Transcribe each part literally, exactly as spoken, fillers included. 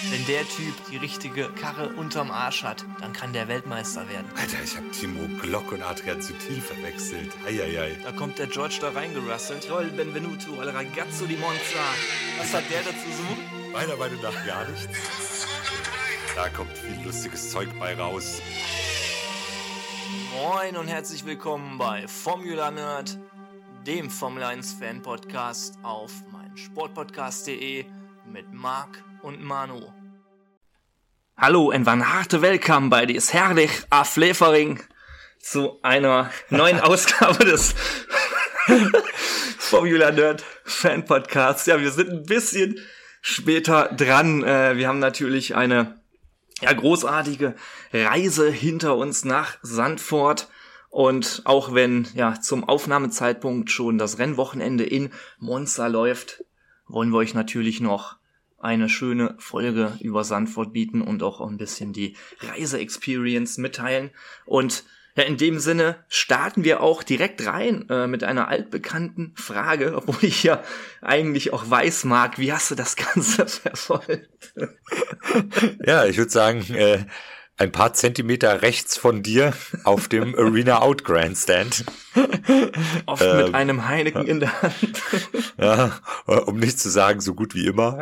Wenn der Typ die richtige Karre unterm Arsch hat, dann kann der Weltmeister werden. Alter, ich hab Timo Glock und Adrian Sutil verwechselt. Eieiei. Da kommt der George da reingerasselt. Roll Benvenuto al ragazzo di Monza. Was hat der dazu so? Meiner Meinung nach gar nichts. Da kommt viel lustiges Zeug bei raus. Moin und herzlich willkommen bei Formula Nerd, dem Formel eins Fan Podcast auf meinsportpodcast punkt de mit Marc und Manu. Hallo und van harte welkom bei dies herrlich aflevering zu einer neuen Ausgabe des Formula Nerd Fan Podcasts. Ja, wir sind ein bisschen später dran. Wir haben natürlich eine ja, großartige Reise hinter uns nach Zandvoort. Und auch wenn ja zum Aufnahmezeitpunkt schon das Rennwochenende in Monza läuft, wollen wir euch natürlich noch eine schöne Folge über Zandvoort bieten und auch ein bisschen die Reise-Experience mitteilen. Und ja, in dem Sinne starten wir auch direkt rein äh, mit einer altbekannten Frage, obwohl ich ja eigentlich auch weiß, Marc, wie hast du das Ganze verfolgt? Ja, ich würde sagen, äh, ein paar Zentimeter rechts von dir auf dem Arena Out Grandstand. Oft ähm, mit einem Heineken in der Hand. Ja, um nicht zu sagen, so gut wie immer.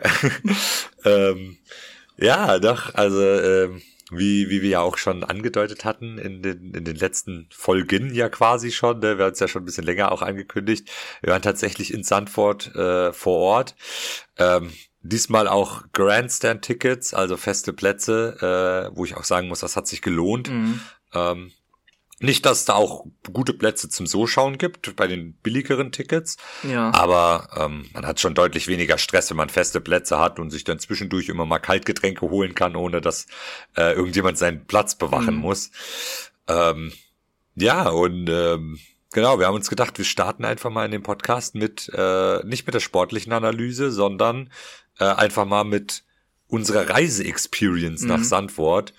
ähm, ja, doch, also ähm, wie wie wir ja auch schon angedeutet hatten in den in den letzten Folgen ja quasi schon, ne? Wir haben es ja schon ein bisschen länger auch angekündigt. Wir waren tatsächlich in Zandvoort äh, vor Ort. Ähm, Diesmal auch Grandstand-Tickets, also feste Plätze, äh, wo ich auch sagen muss, das hat sich gelohnt. Mhm. Ähm, nicht, dass es da auch gute Plätze zum So-Schauen gibt, bei den billigeren Tickets, ja. aber ähm, man hat schon deutlich weniger Stress, wenn man feste Plätze hat und sich dann zwischendurch immer mal Kaltgetränke holen kann, ohne dass äh, irgendjemand seinen Platz bewachen mhm. muss. Ähm, ja, und ähm, genau, wir haben uns gedacht, wir starten einfach mal in den Podcast mit, äh, nicht mit der sportlichen Analyse, sondern äh, einfach mal mit unserer Reise-Experience mhm. nach Zandvoort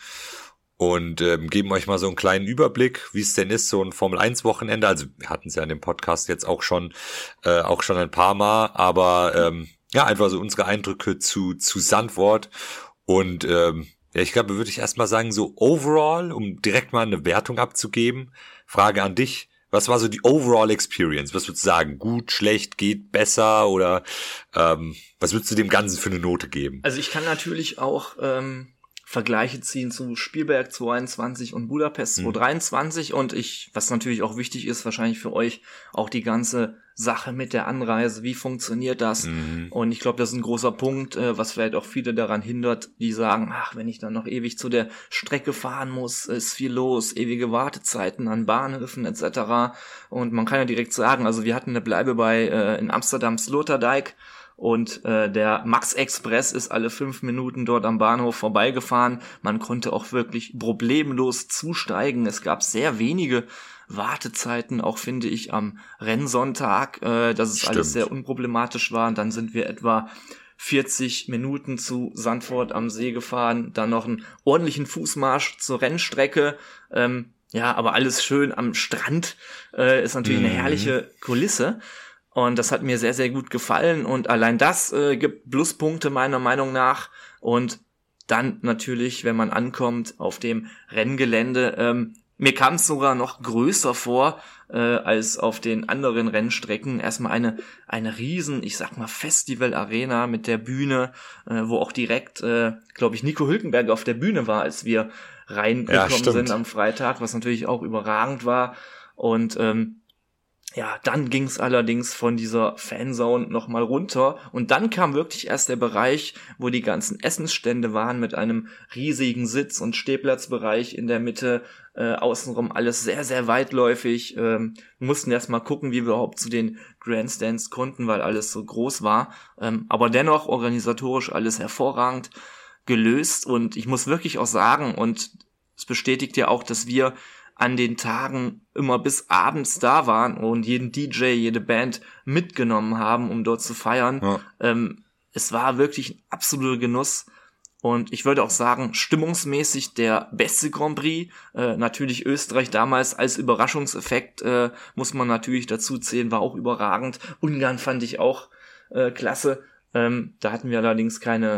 und ähm, geben euch mal so einen kleinen Überblick, wie es denn ist, so ein Formel eins Wochenende. Also wir hatten es ja in dem Podcast jetzt auch schon, äh, auch schon ein paar Mal, aber ähm, ja, einfach so unsere Eindrücke zu zu Zandvoort und ähm, ja, ich glaube, würde ich erstmal sagen, so overall, um direkt mal eine Wertung abzugeben, Frage an dich. Was war so die Overall Experience? Was würdest du sagen? Gut, schlecht, geht besser oder ähm, was würdest du dem Ganzen für eine Note geben? Also ich kann natürlich auch ähm, Vergleiche ziehen zu Spielberg zweihunderteinundzwanzig und Budapest zweihundertdreiundzwanzig mhm. und ich, was natürlich auch wichtig ist, wahrscheinlich für euch, auch die ganze Sache mit der Anreise, wie funktioniert das? Mhm. Und ich glaube, das ist ein großer Punkt, äh, was vielleicht auch viele daran hindert, die sagen, ach, wenn ich dann noch ewig zu der Strecke fahren muss, ist viel los, ewige Wartezeiten an Bahnhöfen et cetera. Und man kann ja direkt sagen, also wir hatten eine Bleibe bei äh, in Amsterdam Sloterdijk und äh, der Max Express ist alle fünf Minuten dort am Bahnhof vorbeigefahren. Man konnte auch wirklich problemlos zusteigen. Es gab sehr wenige Wartezeiten, auch finde ich am Rennsonntag, äh, dass es Stimmt. alles sehr unproblematisch war. Und dann sind wir etwa vierzig Minuten zu Zandvoort am See gefahren, dann noch einen ordentlichen Fußmarsch zur Rennstrecke. Ähm, ja, aber alles schön am Strand, äh, ist natürlich mhm. eine herrliche Kulisse. Und das hat mir sehr, sehr gut gefallen. Und allein das äh, gibt Pluspunkte meiner Meinung nach. Und dann natürlich, wenn man ankommt auf dem Renngelände, ähm, mir kam es sogar noch größer vor äh, als auf den anderen Rennstrecken. Erstmal eine eine riesen, ich sag mal, Festival-Arena mit der Bühne, äh, wo auch direkt, äh, glaube ich, Nico Hülkenberg auf der Bühne war, als wir reingekommen ja, sind am Freitag, was natürlich auch überragend war. Und ähm, ja, dann ging's allerdings von dieser Fanzone nochmal runter und dann kam wirklich erst der Bereich, wo die ganzen Essensstände waren mit einem riesigen Sitz- und Stehplatzbereich in der Mitte, äh, außenrum alles sehr, sehr weitläufig. Ähm, wir mussten erst mal gucken, wie wir überhaupt zu den Grandstands konnten, weil alles so groß war. Ähm, aber dennoch organisatorisch alles hervorragend gelöst und ich muss wirklich auch sagen, und es bestätigt ja auch, dass wir an den Tagen immer bis abends da waren und jeden D J, jede Band mitgenommen haben, um dort zu feiern. Ja. Ähm, es war wirklich ein absoluter Genuss und ich würde auch sagen, stimmungsmäßig der beste Grand Prix. Äh, natürlich Österreich damals als Überraschungseffekt, äh, muss man natürlich dazu zählen, war auch überragend. Ungarn fand ich auch äh, klasse. Ähm, da hatten wir allerdings keine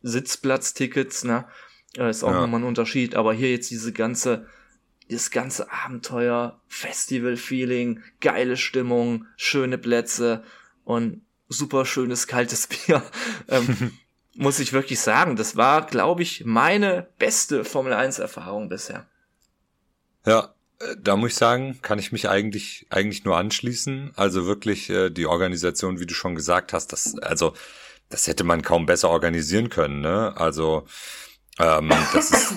Sitzplatztickets, ne? Äh, ist auch Ja. nochmal ein Unterschied, aber hier jetzt diese ganze, das ganze Abenteuer, Festival-Feeling, geile Stimmung, schöne Plätze und super schönes kaltes Bier. ähm, muss ich wirklich sagen, das war, glaube ich, meine beste Formel eins Erfahrung bisher. Ja, äh, da muss ich sagen, kann ich mich eigentlich eigentlich nur anschließen. Also wirklich äh, die Organisation, wie du schon gesagt hast, das also das hätte man kaum besser organisieren können, ne? Also ähm, das ist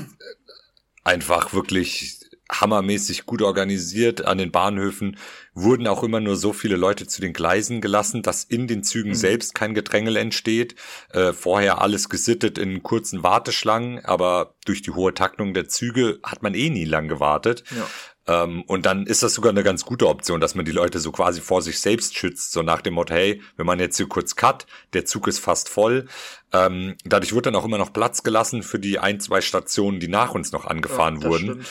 einfach wirklich hammermäßig gut organisiert. An den Bahnhöfen wurden auch immer nur so viele Leute zu den Gleisen gelassen, dass in den Zügen mhm. selbst kein Gedrängel entsteht. Äh, vorher alles gesittet in kurzen Warteschlangen, aber durch die hohe Taktung der Züge hat man eh nie lang gewartet. Ja. Ähm, und dann ist das sogar eine ganz gute Option, dass man die Leute so quasi vor sich selbst schützt, so nach dem Motto, hey, wenn man jetzt hier kurz cut, der Zug ist fast voll. Ähm, dadurch wird dann auch immer noch Platz gelassen für die ein, zwei Stationen, die nach uns noch angefahren ja, wurden. Stimmt.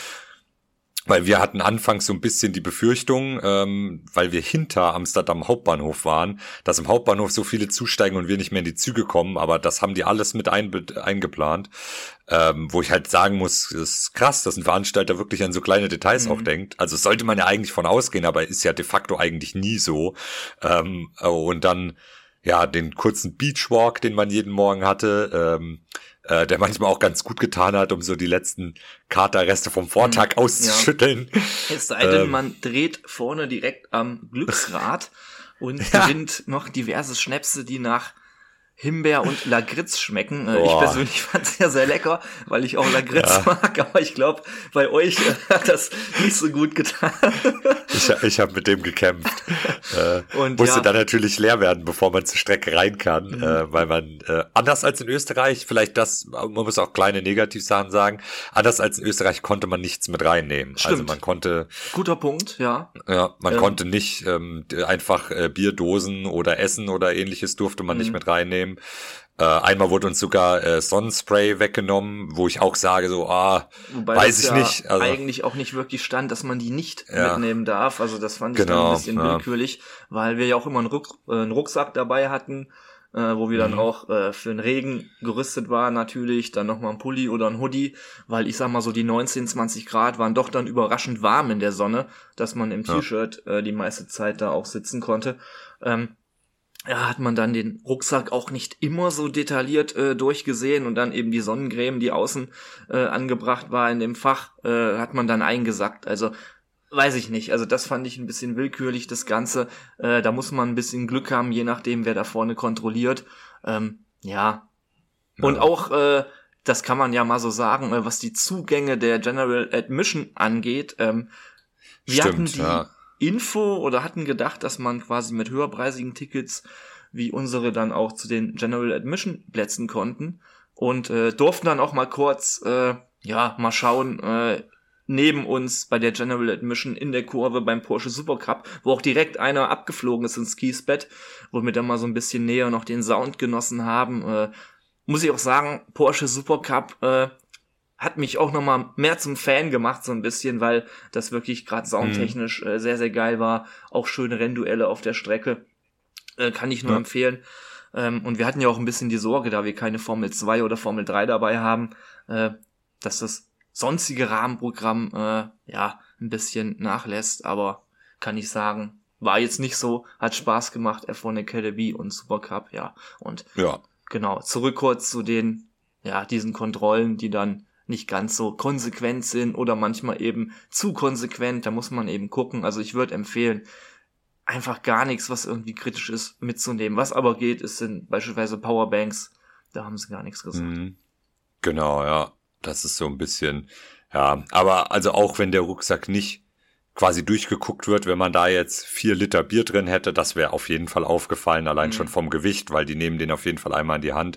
Weil wir hatten anfangs so ein bisschen die Befürchtung, ähm, weil wir hinter Amsterdam Hauptbahnhof waren, dass im Hauptbahnhof so viele zusteigen und wir nicht mehr in die Züge kommen, aber das haben die alles mit einbe- eingeplant, ähm, wo ich halt sagen muss, das ist krass, dass ein Veranstalter wirklich an so kleine Details mhm. auch denkt. Also sollte man ja eigentlich von ausgehen, aber ist ja de facto eigentlich nie so. Ähm, und dann ja den kurzen Beachwalk, den man jeden Morgen hatte, ähm, äh, der manchmal auch ganz gut getan hat, um so die letzten Katerreste vom Vortag mhm, auszuschütteln. Ja. Es sei denn, ähm, man dreht vorne direkt am Glücksrad und ja. gewinnt noch diverse Schnäpse, die nach Himbeer und Lagritz schmecken. Äh, ich persönlich fand es ja sehr lecker, weil ich auch Lagritz ja. mag, aber ich glaube, bei euch äh, hat das nicht so gut getan. ich ich habe mit dem gekämpft. Äh, und musste ja. dann natürlich leer werden, bevor man zur Strecke rein kann, mhm. äh, weil man, äh, anders als in Österreich, vielleicht das, man muss auch kleine Negativsachen sagen, anders als in Österreich konnte man nichts mit reinnehmen. Stimmt. Also man konnte... Guter Punkt, ja. Ja, man ähm. konnte nicht ähm, einfach äh, Bierdosen oder Essen oder ähnliches durfte man mhm. nicht mit reinnehmen. Äh, einmal wurde uns sogar äh, Sonnenspray weggenommen, wo ich auch sage, so, ah, Wobei weiß das ich ja nicht. Also eigentlich auch nicht wirklich stand, dass man die nicht ja. mitnehmen darf. Also das fand ich genau, dann ein bisschen ja. willkürlich, weil wir ja auch immer einen, Ruck, äh, einen Rucksack dabei hatten, äh, wo wir mhm. dann auch äh, für den Regen gerüstet waren natürlich, dann nochmal ein Pulli oder ein Hoodie, weil ich sag mal so die neunzehn, zwanzig Grad waren doch dann überraschend warm in der Sonne, dass man im ja. T-Shirt äh, die meiste Zeit da auch sitzen konnte. Ähm, Ja, hat man dann den Rucksack auch nicht immer so detailliert äh, durchgesehen und dann eben die Sonnencreme, die außen äh, angebracht war in dem Fach, äh, hat man dann eingesackt. Also weiß ich nicht. Also das fand ich ein bisschen willkürlich, das Ganze. Äh, da muss man ein bisschen Glück haben, je nachdem, wer da vorne kontrolliert. Ähm, ja. ja. Und auch, äh, das kann man ja mal so sagen, äh, was die Zugänge der General Admission angeht. Ähm, wir Stimmt, hatten die ja. Info oder hatten gedacht, dass man quasi mit höherpreisigen Tickets wie unsere dann auch zu den General Admission Plätzen konnten und äh, durften dann auch mal kurz äh, ja mal schauen äh, neben uns bei der General Admission in der Kurve beim Porsche Supercup, wo auch direkt einer abgeflogen ist ins Kiesbett, wo wir dann mal so ein bisschen näher noch den Sound genossen haben. Äh, muss ich auch sagen, Porsche Supercup äh, hat mich auch nochmal mehr zum Fan gemacht, so ein bisschen, weil das wirklich gerade soundtechnisch äh, sehr, sehr geil war. Auch schöne Rennduelle auf der Strecke. Äh, kann ich nur ja. empfehlen. Ähm, und wir hatten ja auch ein bisschen die Sorge, da wir keine Formel zwei oder Formel drei dabei haben, äh, dass das sonstige Rahmenprogramm äh, ja ein bisschen nachlässt. Aber kann ich sagen, war jetzt nicht so, hat Spaß gemacht, F eins Academy und Supercup, ja. Und ja. genau, zurück kurz zu den, ja, diesen Kontrollen, die dann nicht ganz so konsequent sind oder manchmal eben zu konsequent, da muss man eben gucken. Also ich würde empfehlen, einfach gar nichts, was irgendwie kritisch ist, mitzunehmen. Was aber geht, ist sind beispielsweise Powerbanks, da haben sie gar nichts gesagt. Mhm. Genau, ja, das ist so ein bisschen, ja, aber also auch wenn der Rucksack nicht quasi durchgeguckt wird, wenn man da jetzt vier Liter Bier drin hätte, das wäre auf jeden Fall aufgefallen, allein mhm. schon vom Gewicht, weil die nehmen den auf jeden Fall einmal in die Hand.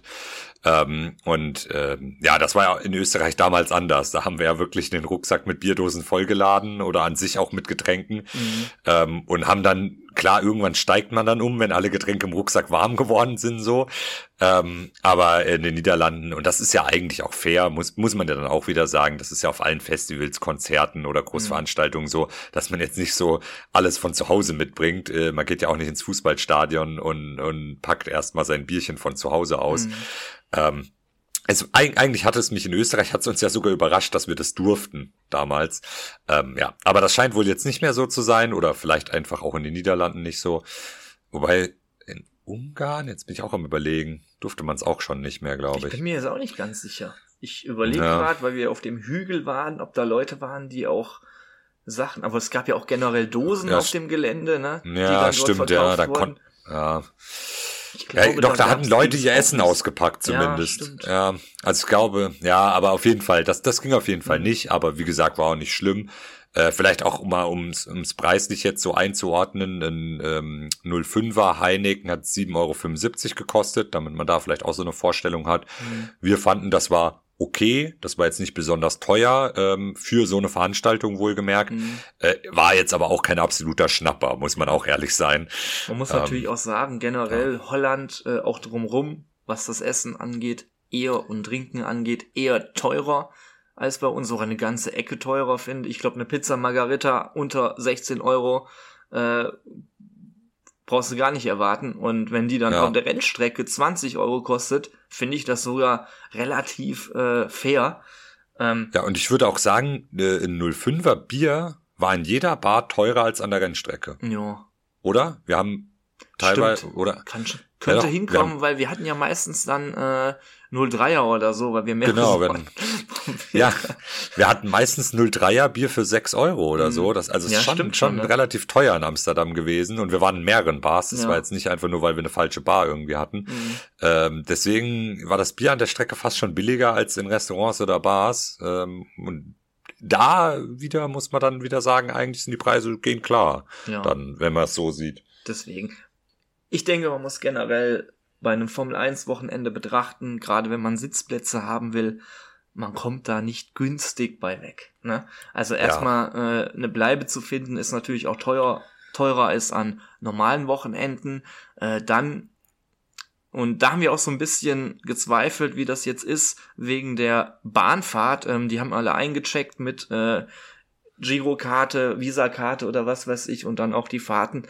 Ähm, und ähm, ja, das war ja in Österreich damals anders. Da haben wir ja wirklich den Rucksack mit Bierdosen vollgeladen oder an sich auch mit Getränken mhm. ähm, und haben dann, klar, irgendwann steigt man dann um, wenn alle Getränke im Rucksack warm geworden sind, so. Ähm, aber in den Niederlanden, und das ist ja eigentlich auch fair, muss muss man ja dann auch wieder sagen, das ist ja auf allen Festivals, Konzerten oder Großveranstaltungen mhm. so, dass man jetzt nicht so alles von zu Hause mitbringt. Äh, man geht ja auch nicht ins Fußballstadion und, und packt erstmal sein Bierchen von zu Hause aus. Mhm. Ähm, also eigentlich hatte es mich in Österreich, hat es uns ja sogar überrascht, dass wir das durften damals. Ähm, ja, aber das scheint wohl jetzt nicht mehr so zu sein oder vielleicht einfach auch in den Niederlanden nicht so. Wobei in Ungarn, jetzt bin ich auch am Überlegen, durfte man es auch schon nicht mehr, glaube ich. Ich bin mir jetzt auch nicht ganz sicher. Ich überlege Ja. gerade, weil wir auf dem Hügel waren, ob da Leute waren, die auch Sachen, aber es gab ja auch generell Dosen Ja, auf dem Gelände, ne? die Ja, dann stimmt, dort ja, verkauft da wurden. konnten, ja. Ich Ja, glaube, doch, da hatten gab's Leute ihr Dienstag Essen nicht. ausgepackt Ja, zumindest. stimmt. Ja, also ich glaube, ja, aber auf jeden Fall, das, das ging auf jeden Fall Mhm. nicht, aber wie gesagt, war auch nicht schlimm. Äh, vielleicht auch mal, ums, ums preislich jetzt so einzuordnen, ein ähm, null Komma fünfer Heineken hat sieben Euro fünfundsiebzig gekostet, damit man da vielleicht auch so eine Vorstellung hat. Mhm. Wir fanden, das war okay, das war jetzt nicht besonders teuer, ähm, für so eine Veranstaltung wohlgemerkt, Mhm. äh, war jetzt aber auch kein absoluter Schnapper, muss man auch ehrlich sein. Man muss Ähm, natürlich auch sagen, generell Holland, äh, auch drumrum, was das Essen angeht, eher und Trinken angeht, eher teurer als bei uns, sogar eine ganze Ecke teurer, finde ich. Ich glaube, eine Pizza Margarita unter sechzehn Euro äh, brauchst du gar nicht erwarten. Und wenn die dann Ja. auf der Rennstrecke zwanzig Euro kostet, finde ich das sogar relativ äh, fair. Ähm, Ja, und ich würde auch sagen, äh, ein null Komma fünfer Bier war in jeder Bar teurer als an der Rennstrecke. ja, Oder? Wir haben teilweise, Stimmt. oder? kann, könnte Ja, doch, hinkommen, wir haben- weil wir hatten ja meistens dann äh, null Komma dreier oder so, weil wir mehr Genau, wollten. Ja, wir hatten meistens null Komma dreier Bier für sechs Euro oder Mhm. so. Das, also es Ja, ist schon, stimmt schon schon, ne? relativ teuer in Amsterdam gewesen und wir waren in mehreren Bars. Das Ja. war jetzt nicht einfach nur, weil wir eine falsche Bar irgendwie hatten. Mhm. Ähm, deswegen war das Bier an der Strecke fast schon billiger als in Restaurants oder Bars. Ähm, und da wieder muss man dann wieder sagen, eigentlich sind die Preise gehen klar. Ja, Dann, wenn man es so sieht. deswegen. Ich denke, man muss generell bei einem Formel eins Wochenende betrachten, gerade wenn man Sitzplätze haben will, man kommt da nicht günstig bei weg. Ne? Also erstmal äh, eine Bleibe zu finden, ist natürlich auch teuer, teurer als an normalen Wochenenden. Äh, dann, und da haben wir auch so ein bisschen gezweifelt, wie das jetzt ist, wegen der Bahnfahrt. Ähm, die haben alle eingecheckt mit äh, Girokarte, Visakarte oder was weiß ich und dann auch die Fahrten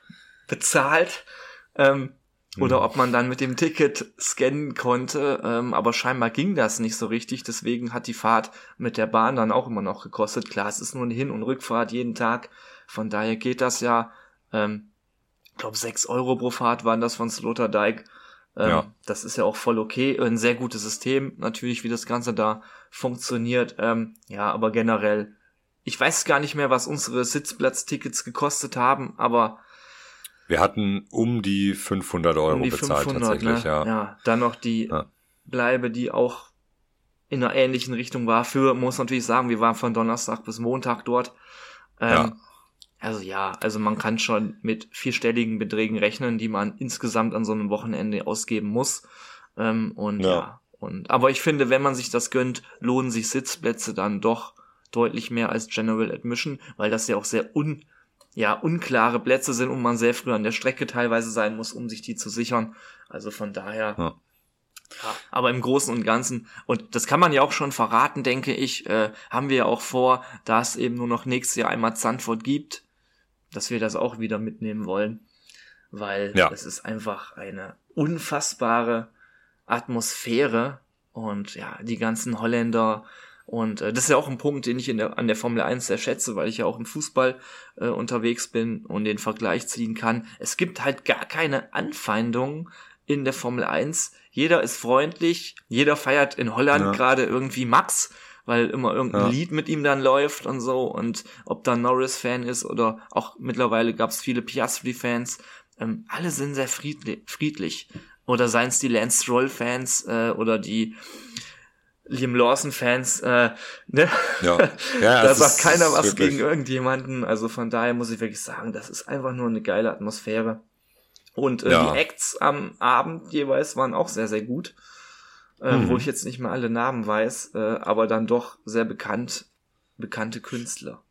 bezahlt. Ähm, oder Mhm. ob man dann mit dem Ticket scannen konnte, ähm, aber scheinbar ging das nicht so richtig, deswegen hat die Fahrt mit der Bahn dann auch immer noch gekostet. Klar, es ist nur eine Hin- und Rückfahrt jeden Tag, von daher geht das ja. Ähm, ich glaube, sechs Euro pro Fahrt waren das von Sloterdijk. Ähm, Ja. Das ist ja auch voll okay, ein sehr gutes System, natürlich, wie das Ganze da funktioniert. Ähm, ja, aber generell, ich weiß gar nicht mehr, was unsere Sitzplatztickets gekostet haben, aber Wir hatten um die fünfhundert Euro um die bezahlt fünfhundert, tatsächlich, ne? ja. Ja, dann noch die Ja. Bleibe, die auch in einer ähnlichen Richtung war. Für, muss natürlich sagen, wir waren von Donnerstag bis Montag dort. Ähm, Ja. Also ja, also man kann schon mit vierstelligen Beträgen rechnen, die man insgesamt an so einem Wochenende ausgeben muss. Ähm, und ja. Ja. und aber ich finde, wenn man sich das gönnt, lohnen sich Sitzplätze dann doch deutlich mehr als General Admission, weil das ja auch sehr un ja, unklare Plätze sind und man sehr früh an der Strecke teilweise sein muss, um sich die zu sichern. Also von daher, Ja. ja, aber im Großen und Ganzen, und das kann man ja auch schon verraten, denke ich, äh, haben wir ja auch vor, da es eben nur noch nächstes Jahr einmal Zandvoort gibt, dass wir das auch wieder mitnehmen wollen, weil Ja. es ist einfach eine unfassbare Atmosphäre und ja, die ganzen Holländer. Und äh, das ist ja auch ein Punkt, den ich in der, an der Formel eins sehr schätze, weil ich ja auch im Fußball äh, unterwegs bin und den Vergleich ziehen kann. Es gibt halt gar keine Anfeindungen in der Formel eins. Jeder ist freundlich, jeder feiert in Holland Ja. gerade irgendwie Max, weil immer irgendein Ja. Lied mit ihm dann läuft und so. Und ob da Norris-Fan ist oder auch mittlerweile gab es viele Piastri-Fans, ähm, alle sind sehr friedli- friedlich. Oder seien es die Lance Stroll-Fans äh, oder die Liam Lawson-Fans, äh, ne? Ja. Ja, Da es sagt ist- keiner es ist was wirklich- gegen irgendjemanden. Also von daher muss ich wirklich sagen, das ist einfach nur eine geile Atmosphäre. Und äh, Ja. die Acts am Abend jeweils waren auch sehr, sehr gut. Äh, Mhm. Wo ich jetzt nicht mehr alle Namen weiß, äh, aber dann doch sehr bekannt, bekannte Künstler.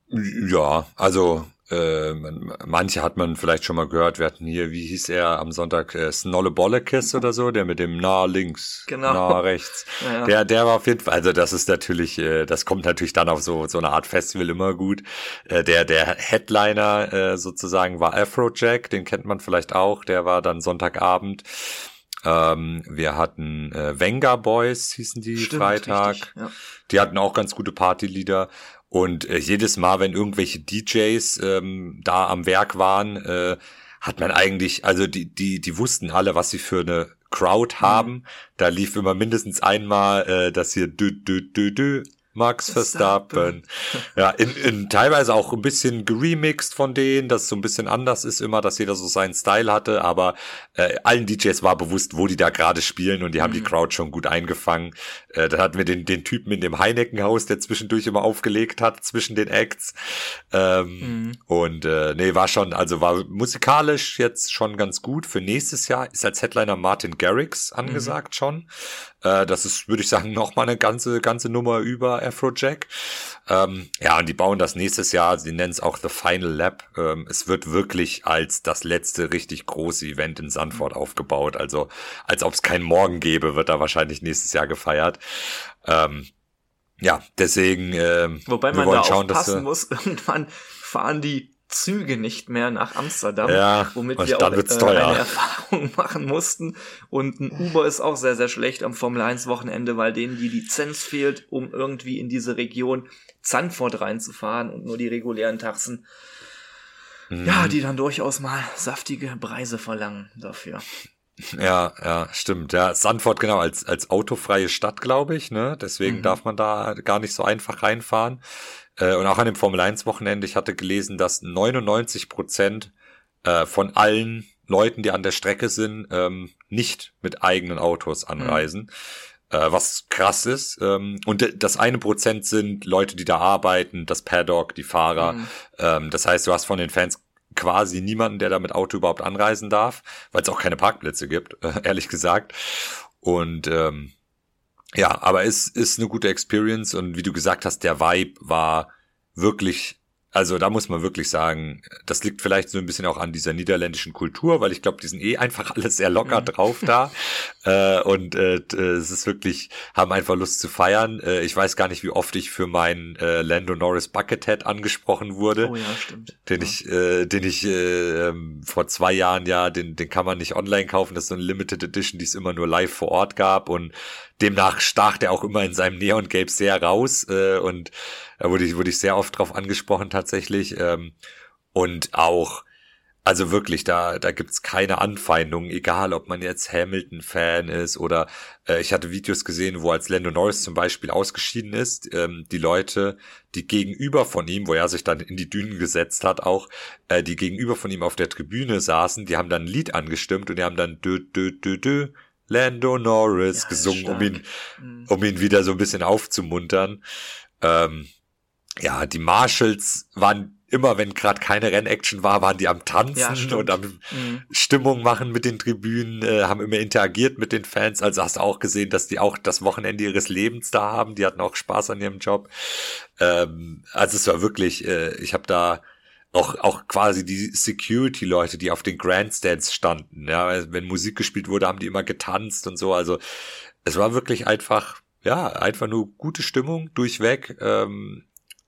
Ja, also äh, man- manche hat man vielleicht schon mal gehört. Wir hatten hier, wie hieß er am Sonntag, äh, Snolle Bollekes oder so, der mit dem nah links, Genau. nah rechts. Ja, ja. Der, der war auf jeden Fall, also das ist natürlich, äh, das kommt natürlich dann auf so so eine Art Festival immer gut. Äh, der der Headliner äh, sozusagen war Afrojack, den kennt man vielleicht auch. Der war dann Sonntagabend. Ähm, wir hatten äh, Venga Boys, hießen die, Stimmt, Freitag. richtig, ja. Die hatten auch ganz gute Partylieder. Und äh, jedes Mal, wenn irgendwelche D Js ähm, da am Werk waren, äh, hat man eigentlich, also die die die wussten alle, was sie für eine Crowd haben. Mhm. Da lief immer mindestens einmal äh, das hier dü dü dü dü Max Verstappen. Ja, in, in teilweise auch ein bisschen geremixed von denen, dass es so ein bisschen anders ist immer, dass jeder so seinen Style hatte, aber äh, allen D Js war bewusst, wo die da gerade spielen und die haben mhm. die Crowd schon gut eingefangen. Äh, dann hatten wir den den Typen in dem Heineken-Haus, der zwischendurch immer aufgelegt hat, zwischen den Acts. Ähm, mhm. Und äh, nee, war schon, also war musikalisch jetzt schon ganz gut. Für nächstes Jahr ist als Headliner Martin Garrix angesagt mhm. schon. Äh, das ist, würde ich sagen, noch mal eine ganze ganze Nummer über Afrojack. Ähm, ja, und die bauen das nächstes Jahr, sie nennen es auch The Final Lap. Ähm, es wird wirklich als das letzte richtig große Event in Zandvoort aufgebaut. Also als ob es keinen Morgen gäbe, wird da wahrscheinlich nächstes Jahr gefeiert. Ähm, ja, deswegen ähm, Wobei man da schauen, aufpassen dass, muss, irgendwann fahren die Züge nicht mehr nach Amsterdam, ja, womit wir auch äh, eine Erfahrung machen mussten. Und ein Uber ist auch sehr, sehr schlecht am Formel eins Wochenende, weil denen die Lizenz fehlt, um irgendwie in diese Region Zandvoort reinzufahren und nur die regulären Taxen, mhm. ja, die dann durchaus mal saftige Preise verlangen dafür. Ja, ja, stimmt. Ja, Zandvoort genau als als autofreie Stadt, glaube ich, ne? Deswegen mhm. darf man da gar nicht so einfach reinfahren. Und auch an dem Formel eins Wochenende, ich hatte gelesen, dass neunundneunzig Prozent äh, von allen Leuten, die an der Strecke sind, ähm, nicht mit eigenen Autos anreisen, mhm. äh, was krass ist. Ähm, und das eine Prozent sind Leute, die da arbeiten, das Paddock, die Fahrer. Mhm. Ähm, das heißt, du hast von den Fans quasi niemanden, der da mit Auto überhaupt anreisen darf, weil es auch keine Parkplätze gibt, äh, ehrlich gesagt. Und ähm, ja, aber es ist eine gute Experience und wie du gesagt hast, der Vibe war wirklich, also da muss man wirklich sagen, das liegt vielleicht so ein bisschen auch an dieser niederländischen Kultur, weil ich glaube, die sind eh einfach alles sehr locker drauf da äh, und äh, es ist wirklich, haben einfach Lust zu feiern. Äh, ich weiß gar nicht, wie oft ich für meinen äh, Lando Norris Buckethead angesprochen wurde. Oh ja, stimmt. Den ja. ich, äh, den ich äh, vor zwei Jahren ja, den, den kann man nicht online kaufen. Das ist so eine Limited Edition, die es immer nur live vor Ort gab und demnach stach der auch immer in seinem Neongelb sehr raus äh, und da wurde ich, wurde ich sehr oft drauf angesprochen tatsächlich ähm, und auch, also wirklich, da da gibt's keine Anfeindungen, egal ob man jetzt Hamilton-Fan ist oder äh, ich hatte Videos gesehen, wo als Lando Norris zum Beispiel ausgeschieden ist, ähm, die Leute, die gegenüber von ihm, wo er sich dann in die Dünen gesetzt hat auch, äh, die gegenüber von ihm auf der Tribüne saßen, die haben dann ein Lied angestimmt und die haben dann dö dö dö dö Lando Norris ja, gesungen, um ihn, mhm. um ihn wieder so ein bisschen aufzumuntern. Ähm, ja, die Marshalls waren immer, wenn gerade keine Rennaction war, waren die am Tanzen ja, und am mhm. Stimmung machen mit den Tribünen, äh, haben immer interagiert mit den Fans. Also hast du auch gesehen, dass die auch das Wochenende ihres Lebens da haben. Die hatten auch Spaß an ihrem Job. Ähm, also es war wirklich, äh, ich habe da auch auch quasi die Security-Leute, die auf den Grandstands standen, ja, wenn Musik gespielt wurde, haben die immer getanzt und so, also es war wirklich einfach, ja, einfach nur gute Stimmung durchweg ähm,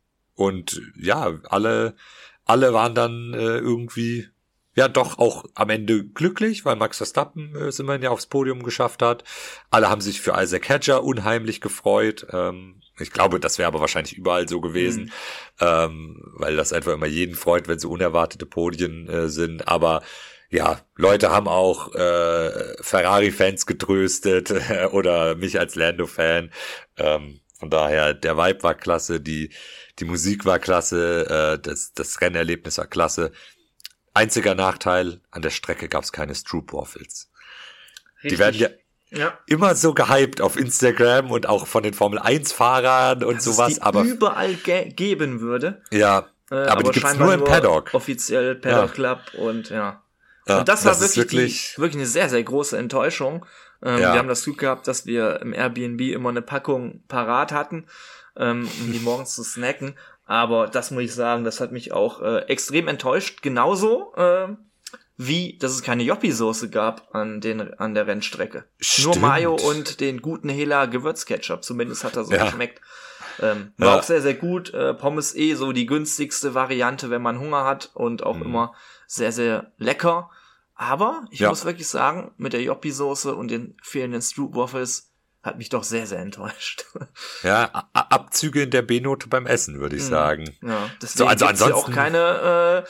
und ja, alle alle waren dann äh, irgendwie ja doch auch am Ende glücklich, weil Max Verstappen äh, es immerhin ja aufs Podium geschafft hat. Alle haben sich für Isaac Hedger unheimlich gefreut. Ähm, ich glaube, das wäre aber wahrscheinlich überall so gewesen, mhm. ähm, weil das einfach immer jeden freut, wenn so unerwartete Podien äh, sind. Aber ja, Leute haben auch äh, Ferrari-Fans getröstet äh, oder mich als Lando-Fan. Ähm, von daher, der Vibe war klasse, die die Musik war klasse, äh, das das Rennerlebnis war klasse. Einziger Nachteil, an der Strecke gab es keine Stroop-Waffles. Die werden ja, ja immer so gehypt auf Instagram und auch von den Formel eins Fahrern und dass sowas. Es die aber überall ge- geben würde. Ja, äh, aber, aber die gibt's nur im Paddock. Offiziell Paddock ja. Club und ja. ja und das war das wirklich, wirklich, die, wirklich eine sehr, sehr große Enttäuschung. Ähm, ja. Wir haben das Glück gehabt, dass wir im Airbnb immer eine Packung parat hatten, ähm, um die morgens zu snacken. Aber das muss ich sagen, das hat mich auch äh, extrem enttäuscht. Genauso äh, wie, dass es keine Joppi-Soße gab an den an der Rennstrecke. Stimmt. Nur Mayo und den guten Hela Gewürzketchup. Zumindest hat er so ja. geschmeckt. Ähm, war ja. auch sehr, sehr gut. Äh, Pommes eh so die günstigste Variante, wenn man Hunger hat. Und auch mhm. immer sehr, sehr lecker. Aber ich Ja. muss wirklich sagen, mit der Joppi-Soße und den fehlenden Stroop-Waffles hat mich doch sehr, sehr enttäuscht. Ja, A- Abzüge in der B-Note beim Essen, würde ich sagen. Ja, deswegen So, also gibt's ja auch ansonsten- keine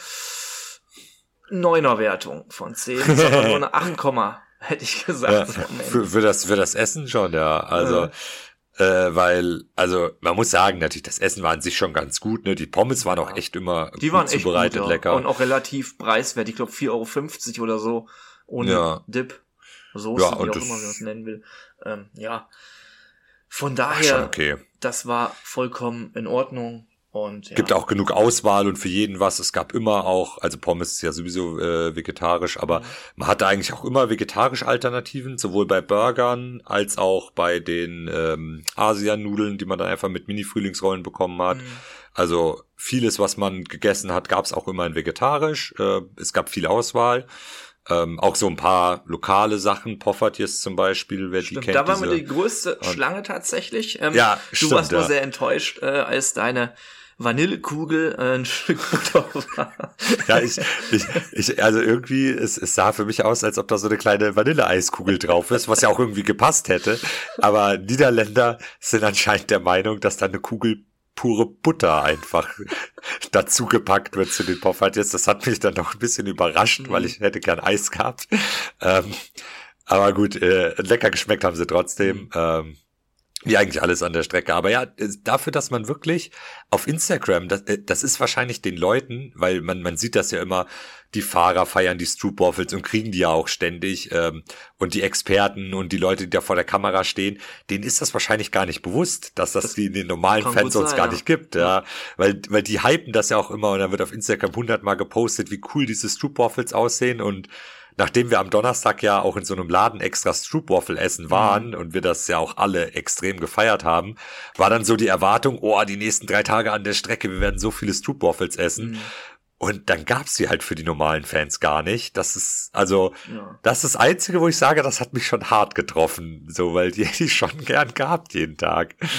äh, Neuner-Wertung von zehn, sondern nur eine acht, hätte ich gesagt. Ja, so am Ende. für, für, das, für das Essen schon, ja. Also, äh, weil, also man muss sagen, natürlich, das Essen war an sich schon ganz gut. Ne? Die Pommes waren auch echt immer Die gut waren echt zubereitet, gut, ja. lecker. Und auch relativ preiswert. Ich glaube vier Euro fünfzig oder so. Ohne Ja. Dip. Soße, Ja, wie und auch das- immer man das nennen will. Ähm, ja. Von Ach, daher, schon okay. das war vollkommen in Ordnung. Und ja. Gibt auch genug Auswahl und für jeden was. Es gab immer auch, also Pommes ist ja sowieso äh, vegetarisch, aber Mhm. man hatte eigentlich auch immer vegetarische Alternativen, sowohl bei Burgern als auch bei den ähm, Asianudeln, die man dann einfach mit Mini-Frühlingsrollen bekommen hat. Mhm. Also vieles, was man gegessen hat, gab es auch immer in vegetarisch. Äh, es gab viel Auswahl. Ähm, auch so ein paar lokale Sachen, Poffertjes zum Beispiel, wer die Stimmt, kennt. da war mir diese- die größte Schlange tatsächlich. Ähm, Ja, du stimmt, warst nur ja. sehr enttäuscht, äh, als deine Vanillekugel äh, ein Stück Butter war. Ja, ich, ich, ich, also irgendwie, es, es sah für mich aus, als ob da so eine kleine Vanilleeiskugel drauf ist, was ja auch irgendwie gepasst hätte. Aber Niederländer sind anscheinend der Meinung, dass da eine Kugel pure Butter einfach dazu gepackt wird zu den Poffertjes. Das hat mich dann noch ein bisschen überrascht, weil ich hätte gern Eis gehabt. Ähm, aber gut, äh, lecker geschmeckt haben sie trotzdem. Ähm, wie eigentlich alles an der Strecke. Aber ja, dafür, dass man wirklich auf Instagram, das, das ist wahrscheinlich den Leuten, weil man man sieht das ja immer, die Fahrer feiern die Stroop-Waffles und kriegen die ja auch ständig. Ähm, und die Experten und die Leute, die da vor der Kamera stehen, denen ist das wahrscheinlich gar nicht bewusst, dass das, Das die in den normalen kann Fans gut sonst sein, gar ja. nicht gibt. Ja, weil weil die hypen das ja auch immer und dann wird auf Instagram hundertmal gepostet, wie cool diese Stroop-Waffles aussehen. Und nachdem wir am Donnerstag ja auch in so einem Laden extra Stroop-Waffle essen waren Mhm. und wir das ja auch alle extrem gefeiert haben, war dann so die Erwartung, oh, die nächsten drei Tage an der Strecke, wir werden so viele Stroop-Waffles essen. Mhm. Und dann gab's sie halt für die normalen Fans gar nicht. Das ist, also, Ja. das ist das Einzige, wo ich sage, das hat mich schon hart getroffen. So, weil die hätte ich schon gern gehabt jeden Tag. Mhm.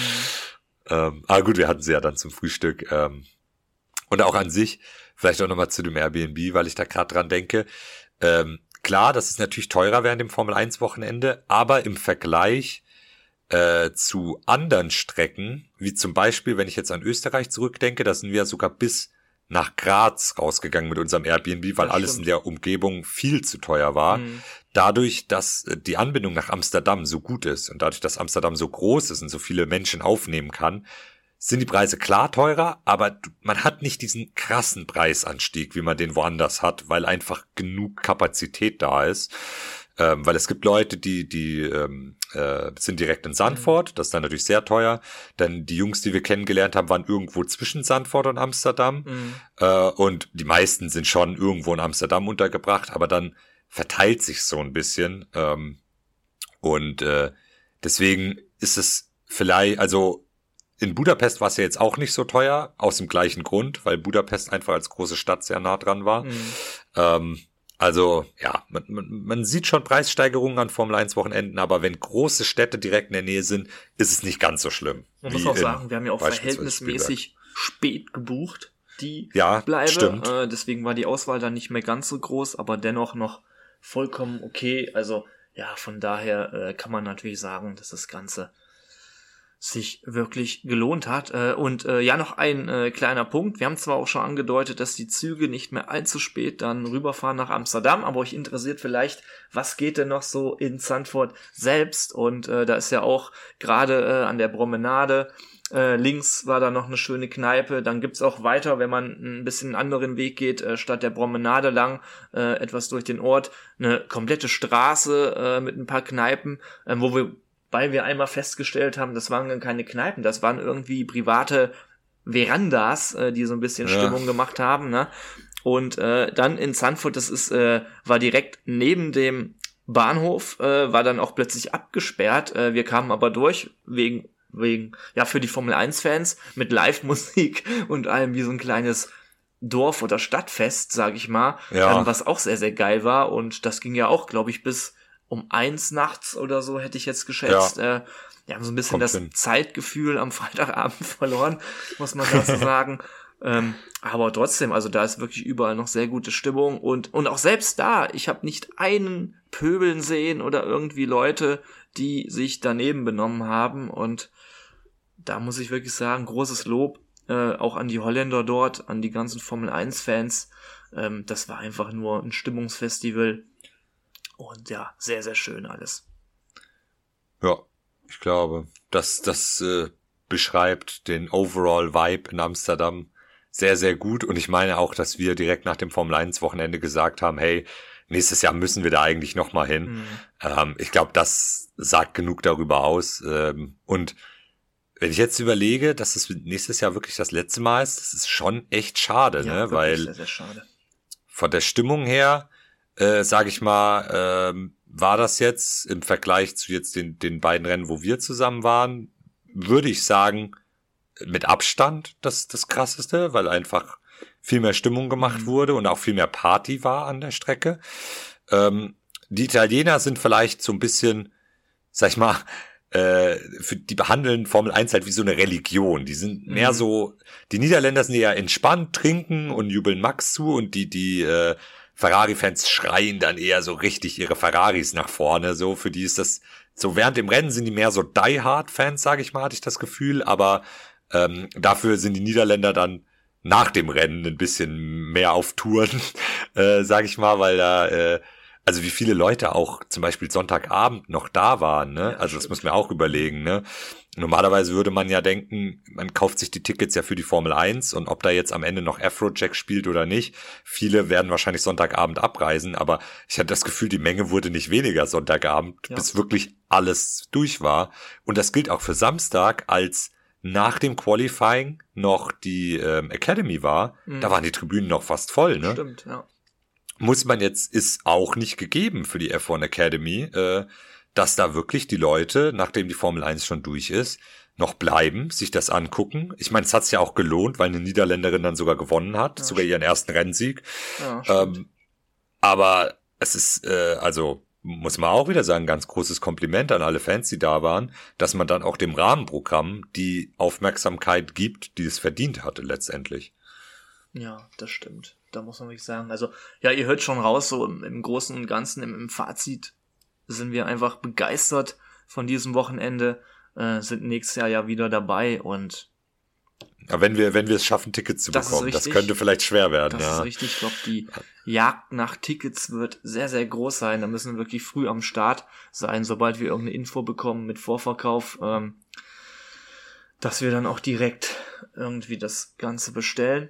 Ähm, aber gut, wir hatten sie ja dann zum Frühstück. Ähm, und auch an sich, vielleicht auch nochmal zu dem Airbnb, weil ich da gerade dran denke. Ähm, klar, das ist natürlich teurer während dem Formel eins Wochenende, aber im Vergleich äh, zu anderen Strecken, wie zum Beispiel, wenn ich jetzt an Österreich zurückdenke, da sind wir sogar bis nach Graz rausgegangen mit unserem Airbnb, weil Das alles stimmt. in der Umgebung viel zu teuer war. Mhm. Dadurch, dass äh, die Anbindung nach Amsterdam so gut ist und dadurch, dass Amsterdam so groß ist und so viele Menschen aufnehmen kann, sind die Preise klar teurer, aber du- man hat nicht diesen krassen Preisanstieg, wie man den woanders hat, weil einfach genug Kapazität da ist. Ähm, weil es gibt Leute, die die ähm, äh, sind direkt in Sandford, das ist dann natürlich sehr teuer. Dann die Jungs, die wir kennengelernt haben, waren irgendwo zwischen Sandford und Amsterdam. Mhm. Äh, und die meisten sind schon irgendwo in Amsterdam untergebracht, aber dann verteilt sich so ein bisschen. Ähm, und äh, deswegen ist es vielleicht, also in Budapest war es ja jetzt auch nicht so teuer, aus dem gleichen Grund, weil Budapest einfach als große Stadt sehr nah dran war. Mhm. Ähm, also, ja, man, man, man sieht schon Preissteigerungen an Formel eins Wochenenden, aber wenn große Städte direkt in der Nähe sind, ist es nicht ganz so schlimm. Man wie muss auch in sagen, wir haben ja auch beispielsweise verhältnismäßig spät gebucht, die Ja, Bleibe. stimmt. Äh, deswegen war die Auswahl dann nicht mehr ganz so groß, aber dennoch noch vollkommen okay. Also ja, von daher äh, kann man natürlich sagen, dass das Ganze sich wirklich gelohnt hat. Äh, und äh, ja, noch ein äh, kleiner Punkt. Wir haben zwar auch schon angedeutet, dass die Züge nicht mehr allzu spät dann rüberfahren nach Amsterdam, aber euch interessiert vielleicht, was geht denn noch so in Zandvoort selbst? Und äh, da ist ja auch gerade äh, an der Promenade äh, links war da noch eine schöne Kneipe. Dann gibt's auch weiter, wenn man ein bisschen einen anderen Weg geht, äh, statt der Promenade lang, äh, etwas durch den Ort, eine komplette Straße äh, mit ein paar Kneipen, äh, wo wir weil wir einmal festgestellt haben, das waren keine Kneipen, das waren irgendwie private Verandas, äh, die so ein bisschen Ja. Stimmung gemacht haben, ne? Und äh, dann in Zandvoort, das ist, äh, war direkt neben dem Bahnhof, äh, war dann auch plötzlich abgesperrt. Äh, wir kamen aber durch, wegen, wegen, ja, für die Formel eins Fans mit Live-Musik und allem wie so ein kleines Dorf- oder Stadtfest, sag ich mal, Ja. ähm, was auch sehr, sehr geil war. Und das ging ja auch, glaube ich, bis um eins nachts oder so, hätte ich jetzt geschätzt. Ja. Äh, wir haben so ein bisschen Kommt das hin. Zeitgefühl am Freitagabend verloren, muss man dazu sagen. Ähm, aber trotzdem, also da ist wirklich überall noch sehr gute Stimmung und, und auch selbst da, ich habe nicht einen pöbeln sehen oder irgendwie Leute, die sich daneben benommen haben und da muss ich wirklich sagen, großes Lob äh, auch an die Holländer dort, an die ganzen Formel eins Fans. Ähm, das war einfach nur ein Stimmungsfestival und ja, sehr, sehr schön alles. Ja, ich glaube, das, das äh, beschreibt den Overall Vibe in Amsterdam sehr, sehr gut. Und ich meine auch, dass wir direkt nach dem Formel eins Wochenende gesagt haben, hey, nächstes Jahr müssen wir da eigentlich nochmal hin. Mhm. Ähm, ich glaube, das sagt genug darüber aus. Ähm, und wenn ich jetzt überlege, dass es nächstes Jahr wirklich das letzte Mal ist, das ist schon echt schade, ja, ne? Weil sehr, sehr schade. Von der Stimmung her, äh, sage ich mal, ähm, war das jetzt im Vergleich zu jetzt den, den beiden Rennen, wo wir zusammen waren, würde ich sagen, mit Abstand das, das Krasseste, weil einfach viel mehr Stimmung gemacht mhm. wurde und auch viel mehr Party war an der Strecke. Ähm, die Italiener sind vielleicht so ein bisschen, sag ich mal, äh, für die behandeln Formel eins halt wie so eine Religion. Die sind mhm. mehr so, die Niederländer sind eher entspannt, trinken und jubeln Max zu und die, die äh, Ferrari-Fans schreien dann eher so richtig ihre Ferraris nach vorne. So, für die ist das, so während dem Rennen sind die mehr so Die-Hard-Fans, sage ich mal, hatte ich das Gefühl, aber ähm, dafür sind die Niederländer dann nach dem Rennen ein bisschen mehr auf Touren, äh, sage ich mal, weil da, äh, also wie viele Leute auch zum Beispiel Sonntagabend noch da waren, ne? Ja, also das stimmt. Muss man auch überlegen, ne? Normalerweise würde man ja denken, man kauft sich die Tickets ja für die Formel eins und ob da jetzt am Ende noch Afrojack spielt oder nicht, viele werden wahrscheinlich Sonntagabend abreisen, aber ich hatte das Gefühl, die Menge wurde nicht weniger Sonntagabend, ja. bis wirklich alles durch war. Und das gilt auch für Samstag, als nach dem Qualifying noch die ähm, Academy war, mhm. da waren die Tribünen noch fast voll, ne? Stimmt, ja. Muss man jetzt, ist auch nicht gegeben für die F eins Academy, äh, dass da wirklich die Leute, nachdem die Formel eins schon durch ist, noch bleiben, sich das angucken. Ich meine, es hat's ja auch gelohnt, weil eine Niederländerin dann sogar gewonnen hat, ja, sogar ihren ersten Rennsieg. Ja, ähm, aber es ist, äh, also muss man auch wieder sagen, ganz großes Kompliment an alle Fans, die da waren, dass man dann auch dem Rahmenprogramm die Aufmerksamkeit gibt, die es verdient hatte letztendlich. Ja, das stimmt. Da muss man wirklich sagen, also ja, ihr hört schon raus, so im, im Großen und Ganzen, im, im Fazit sind wir einfach begeistert von diesem Wochenende, äh, sind nächstes Jahr ja wieder dabei und ja, wenn wir wenn wir es schaffen, Tickets zu das bekommen, das könnte vielleicht schwer werden. Das ja. ist richtig, ich glaube, die Jagd nach Tickets wird sehr, sehr groß sein, da müssen wir wirklich früh am Start sein, sobald wir irgendeine Info bekommen mit Vorverkauf, ähm, dass wir dann auch direkt irgendwie das Ganze bestellen.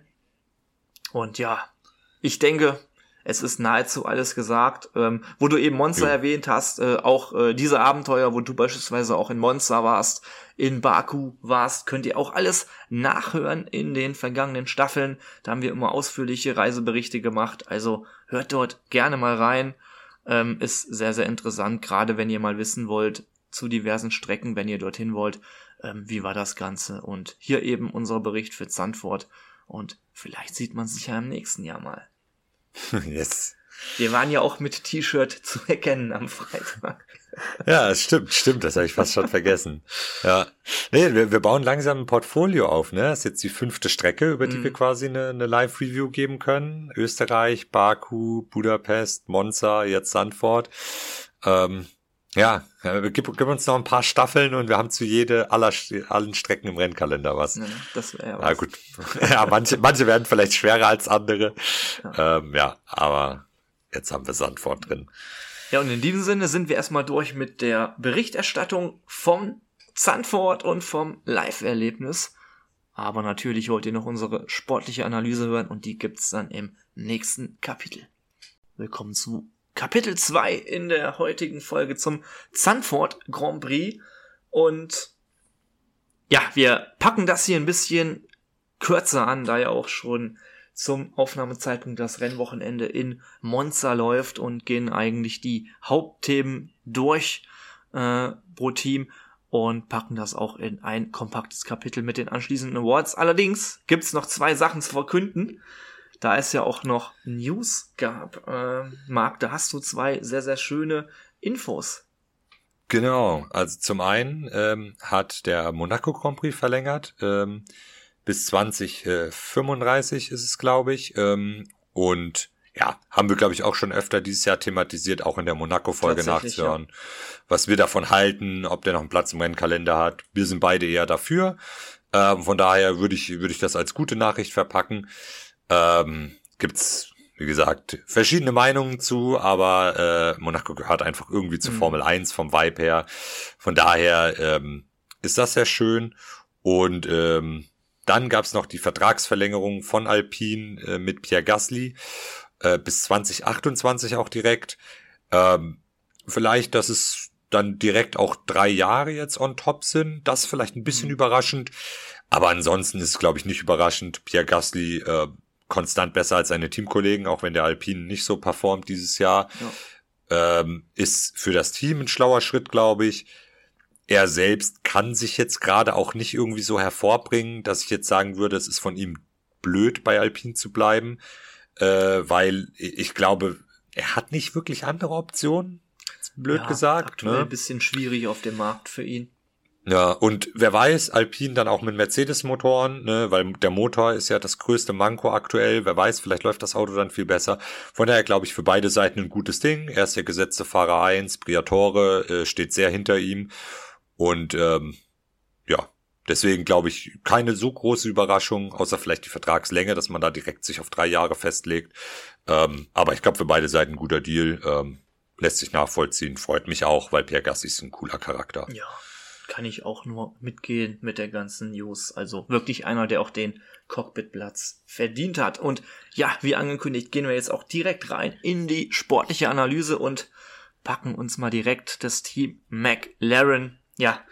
Und ja, ich denke, es ist nahezu alles gesagt. Ähm, wo du eben Monza ja. erwähnt hast, äh, auch äh, diese Abenteuer, wo du beispielsweise auch in Monza warst, in Baku warst, könnt ihr auch alles nachhören in den vergangenen Staffeln. Da haben wir immer ausführliche Reiseberichte gemacht. Also hört dort gerne mal rein. Ähm, ist sehr, sehr interessant, gerade wenn ihr mal wissen wollt, zu diversen Strecken, wenn ihr dorthin wollt, ähm, wie war das Ganze. Und hier eben unser Bericht für Zandvoort. Und vielleicht sieht man sich ja im nächsten Jahr mal. Yes. Wir waren ja auch mit T-Shirt zu erkennen am Freitag. Ja, das stimmt, stimmt, das habe ich fast schon vergessen. Ja, nee, wir, wir bauen langsam ein Portfolio auf, ne? Das ist jetzt die fünfte Strecke, über die mm. wir quasi eine, eine Live-Review geben können. Österreich, Baku, Budapest, Monza, jetzt Zandvoort. Ähm, ja, gib, gib uns noch ein paar Staffeln und wir haben zu jede aller allen Strecken im Rennkalender was. Ja, das wäre ja was. Na gut, ja, manche, manche werden vielleicht schwerer als andere. Ja. Ähm, ja, aber jetzt haben wir Zandvoort drin. Ja, und in diesem Sinne sind wir erstmal durch mit der Berichterstattung vom Zandvoort und vom Live-Erlebnis. Aber natürlich wollt ihr noch unsere sportliche Analyse hören und die gibt's dann im nächsten Kapitel. Willkommen zu Kapitel zwei in der heutigen Folge zum Zandvoort Grand Prix. Und ja, wir packen das hier ein bisschen kürzer an, da ja auch schon zum Aufnahmezeitpunkt das Rennwochenende in Monza läuft und gehen eigentlich die Hauptthemen durch äh, pro Team und packen das auch in ein kompaktes Kapitel mit den anschließenden Awards. Allerdings gibt's noch zwei Sachen zu verkünden. Da es ja auch noch News gab, äh, Marc, da hast du zwei sehr, sehr schöne Infos. Genau, also zum einen ähm, hat der Monaco Grand Prix verlängert. Ähm, bis zwanzig fünfunddreißig ist es, glaube ich. Ähm, und ja, haben wir, glaube ich, auch schon öfter dieses Jahr thematisiert, auch in der Monaco-Folge nachzuhören, ja. was wir davon halten, ob der noch einen Platz im Rennkalender hat. Wir sind beide eher dafür. Ähm, von daher würde ich, würde ich das als gute Nachricht verpacken. Ähm, gibt's, wie gesagt, verschiedene Meinungen zu, aber äh, Monaco gehört einfach irgendwie zur mhm. Formel eins vom Vibe her. Von daher ähm, ist das sehr schön. Und ähm, dann gab's noch die Vertragsverlängerung von Alpine äh, mit Pierre Gasly. Bis zwanzig achtundzwanzig auch direkt. Ähm, vielleicht, dass es dann direkt auch drei Jahre jetzt on top sind. Das ist vielleicht ein bisschen mhm. überraschend. Aber ansonsten ist es, glaube ich, nicht überraschend. Pierre Gasly äh, konstant besser als seine Teamkollegen, auch wenn der Alpine nicht so performt dieses Jahr. Ja. Ähm, ist für das Team ein schlauer Schritt, glaube ich. Er selbst kann sich jetzt gerade auch nicht irgendwie so hervorbringen, dass ich jetzt sagen würde, es ist von ihm blöd, bei Alpine zu bleiben. Äh, weil ich glaube, er hat nicht wirklich andere Optionen, blöd ja, gesagt. Aktuell ne? ein bisschen schwierig auf dem Markt für ihn. Ja, und wer weiß, Alpine dann auch mit Mercedes-Motoren, ne, weil der Motor ist ja das größte Manko aktuell. Wer weiß, vielleicht läuft das Auto dann viel besser. Von daher glaube ich für beide Seiten ein gutes Ding. Er ist der gesetzte Fahrer eins, Briatore äh, steht sehr hinter ihm. Und ähm, ja, deswegen glaube ich, keine so große Überraschung, außer vielleicht die Vertragslänge, dass man da direkt sich auf drei Jahre festlegt. Ähm, aber ich glaube, für beide Seiten ein guter Deal. Ähm, lässt sich nachvollziehen, freut mich auch, weil Pierre Gasly ist ein cooler Charakter. Ja, kann ich auch nur mitgehen mit der ganzen News. Also wirklich einer, der auch den Cockpitplatz verdient hat. Und ja, wie angekündigt, gehen wir jetzt auch direkt rein in die sportliche Analyse und packen uns mal direkt das Team McLaren. Ja,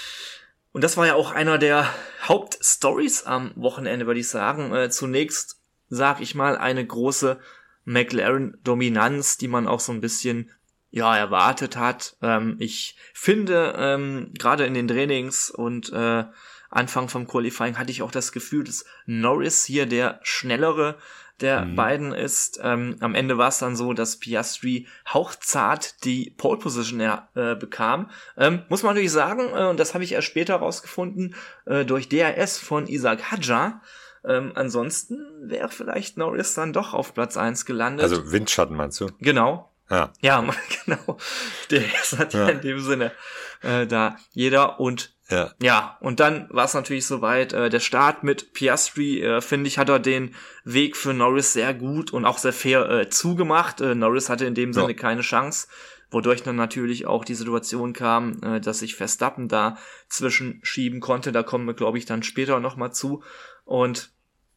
und das war ja auch einer der Hauptstories am Wochenende, würde ich sagen. Äh, zunächst, sag ich mal, eine große McLaren-Dominanz, die man auch so ein bisschen ja erwartet hat. Ähm, ich finde, ähm, gerade in den Trainings und äh, Anfang vom Qualifying hatte ich auch das Gefühl, dass Norris hier der schnellere der mhm. beiden ist. Ähm, am Ende war es dann so, dass Piastri hauchzart die Pole Position äh, bekam. Ähm, muss man natürlich sagen, äh, und das habe ich erst später rausgefunden, äh, durch D R S von Isaac Hadjar. Ähm, ansonsten wäre vielleicht Norris dann doch auf Platz eins gelandet. Also Windschatten meinst du? Genau. Ja, ja genau. Der hat ja in dem Sinne äh, da jeder und ja, ja und dann war es natürlich soweit, äh, der Start mit Piastri, äh, finde ich, hat er den Weg für Norris sehr gut und auch sehr fair äh, zugemacht. Äh, Norris hatte in dem Sinne ja. keine Chance, wodurch dann natürlich auch die Situation kam, äh, dass sich Verstappen da zwischenschieben konnte. Da kommen wir, glaube ich, dann später nochmal zu. Und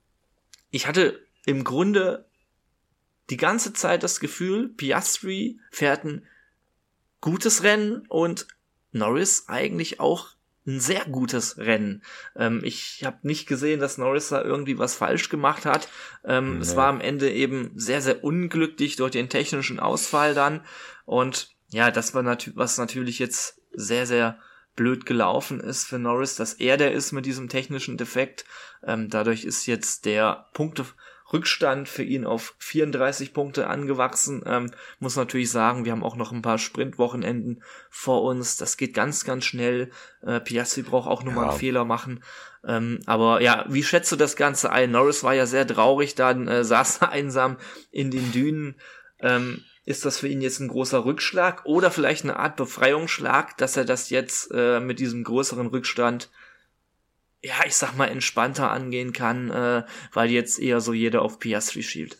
ich hatte im Grunde die ganze Zeit das Gefühl, Piastri fährt ein gutes Rennen und Norris eigentlich auch ein sehr gutes Rennen. Ähm, ich habe nicht gesehen, dass Norris da irgendwie was falsch gemacht hat. Ähm, nee. Es war am Ende eben sehr, sehr unglücklich durch den technischen Ausfall dann. Und ja, das war natürlich, was natürlich jetzt sehr, sehr blöd gelaufen ist für Norris, dass er der ist mit diesem technischen Defekt. Ähm, dadurch ist jetzt der Punkterückstand für ihn auf vierunddreißig Punkte angewachsen. Ähm, muss natürlich sagen, wir haben auch noch ein paar Sprintwochenenden vor uns. Das geht ganz, ganz schnell. Äh, Piastri braucht auch nur ja. mal einen Fehler machen. Ähm, aber ja, wie schätzt du das Ganze ein? Norris war ja sehr traurig, dann äh, saß er einsam in den Dünen. Ähm, Ist das für ihn jetzt ein großer Rückschlag oder vielleicht eine Art Befreiungsschlag, dass er das jetzt äh, mit diesem größeren Rückstand, ja, ich sag mal, entspannter angehen kann, äh, weil jetzt eher so jeder auf Piastri schielt?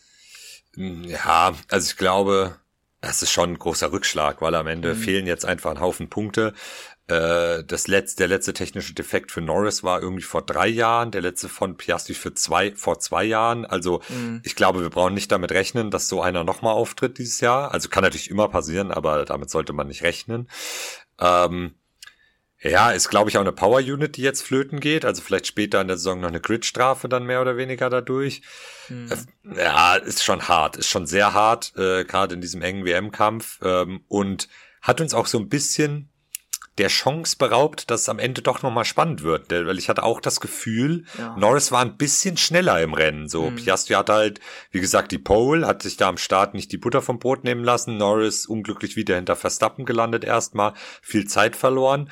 Ja, also ich glaube, das ist schon ein großer Rückschlag, weil am Ende mhm. fehlen jetzt einfach ein Haufen Punkte. Das letzte, der letzte technische Defekt für Norris war irgendwie vor drei Jahren, der letzte von Piastri für zwei, vor zwei Jahren. Also mhm. ich glaube, wir brauchen nicht damit rechnen, dass so einer nochmal auftritt dieses Jahr. Also kann natürlich immer passieren, aber damit sollte man nicht rechnen. Ähm, ja, ist glaube ich auch eine Power Unit, die jetzt flöten geht. Also vielleicht später in der Saison noch eine Gridstrafe dann mehr oder weniger dadurch. Mhm. Ja, ist schon hart, ist schon sehr hart, äh, gerade in diesem engen W M-Kampf. Ähm, und hat uns auch so ein bisschen der Chance beraubt, dass es am Ende doch nochmal spannend wird. Weil ich hatte auch das Gefühl, ja. Norris war ein bisschen schneller im Rennen. So, mhm. Piastri hatte halt, wie gesagt, die Pole, hat sich da am Start nicht die Butter vom Brot nehmen lassen. Norris unglücklich wieder hinter Verstappen gelandet erstmal, viel Zeit verloren.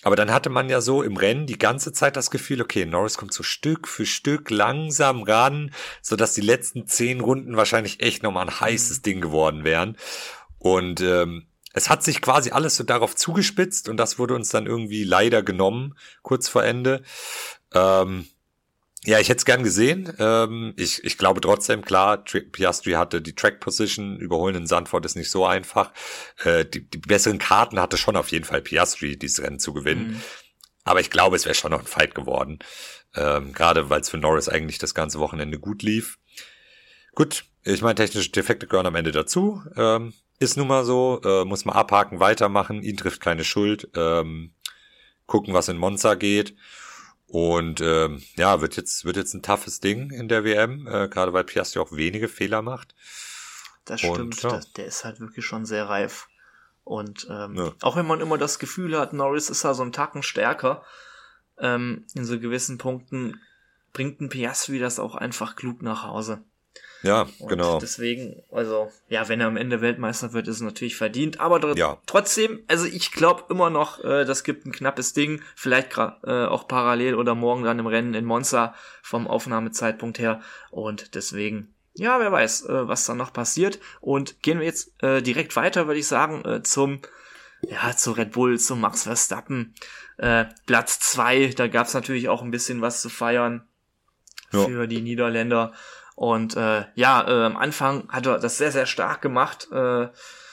aber dann hatte man ja so im Rennen die ganze Zeit das Gefühl, okay, Norris kommt so Stück für Stück langsam ran, sodass die letzten zehn Runden wahrscheinlich echt nochmal ein heißes Ding geworden wären. Und ähm, es hat sich quasi alles so darauf zugespitzt und das wurde uns dann irgendwie leider genommen, kurz vor Ende. Ähm, Ja, ich hätte es gern gesehen. Ähm, ich, ich glaube trotzdem, klar, Piastri hatte die Track-Position, überholen in Zandvoort ist nicht so einfach. Äh, die, die besseren Karten hatte schon auf jeden Fall Piastri, dieses Rennen zu gewinnen. Mhm. Aber ich glaube, es wäre schon noch ein Fight geworden. Ähm, gerade weil es für Norris eigentlich das ganze Wochenende gut lief. Gut, ich meine, technische Defekte gehören am Ende dazu. Ähm, ist nun mal so, äh, muss man abhaken, weitermachen. Ihn trifft keine Schuld. Ähm, gucken, was in Monza geht. Und ähm, ja, wird jetzt wird jetzt ein toughes Ding in der W M, äh, gerade weil Piastri auch wenige Fehler macht. Das stimmt, und, ja. das, der ist halt wirklich schon sehr reif. Und ähm, ja. auch wenn man immer das Gefühl hat, Norris ist da so einen Tacken stärker, ähm, in so gewissen Punkten bringt ein Piastri das auch einfach klug nach Hause. Ja, und genau. Deswegen, also, ja, wenn er am Ende Weltmeister wird, ist es natürlich verdient. Aber dr- ja. trotzdem, also ich glaube immer noch, äh, das gibt ein knappes Ding. Vielleicht gra- äh, auch parallel oder morgen dann im Rennen in Monza vom Aufnahmezeitpunkt her. Und deswegen, ja, wer weiß, äh, was dann noch passiert. Und gehen wir jetzt äh, direkt weiter, würde ich sagen, äh, zum, ja, zu Red Bull, zum Max Verstappen. Äh, Platz zwei, da gab's natürlich auch ein bisschen was zu feiern ja. für die Niederländer. Und äh, ja, äh, am Anfang hat er das sehr, sehr stark gemacht äh,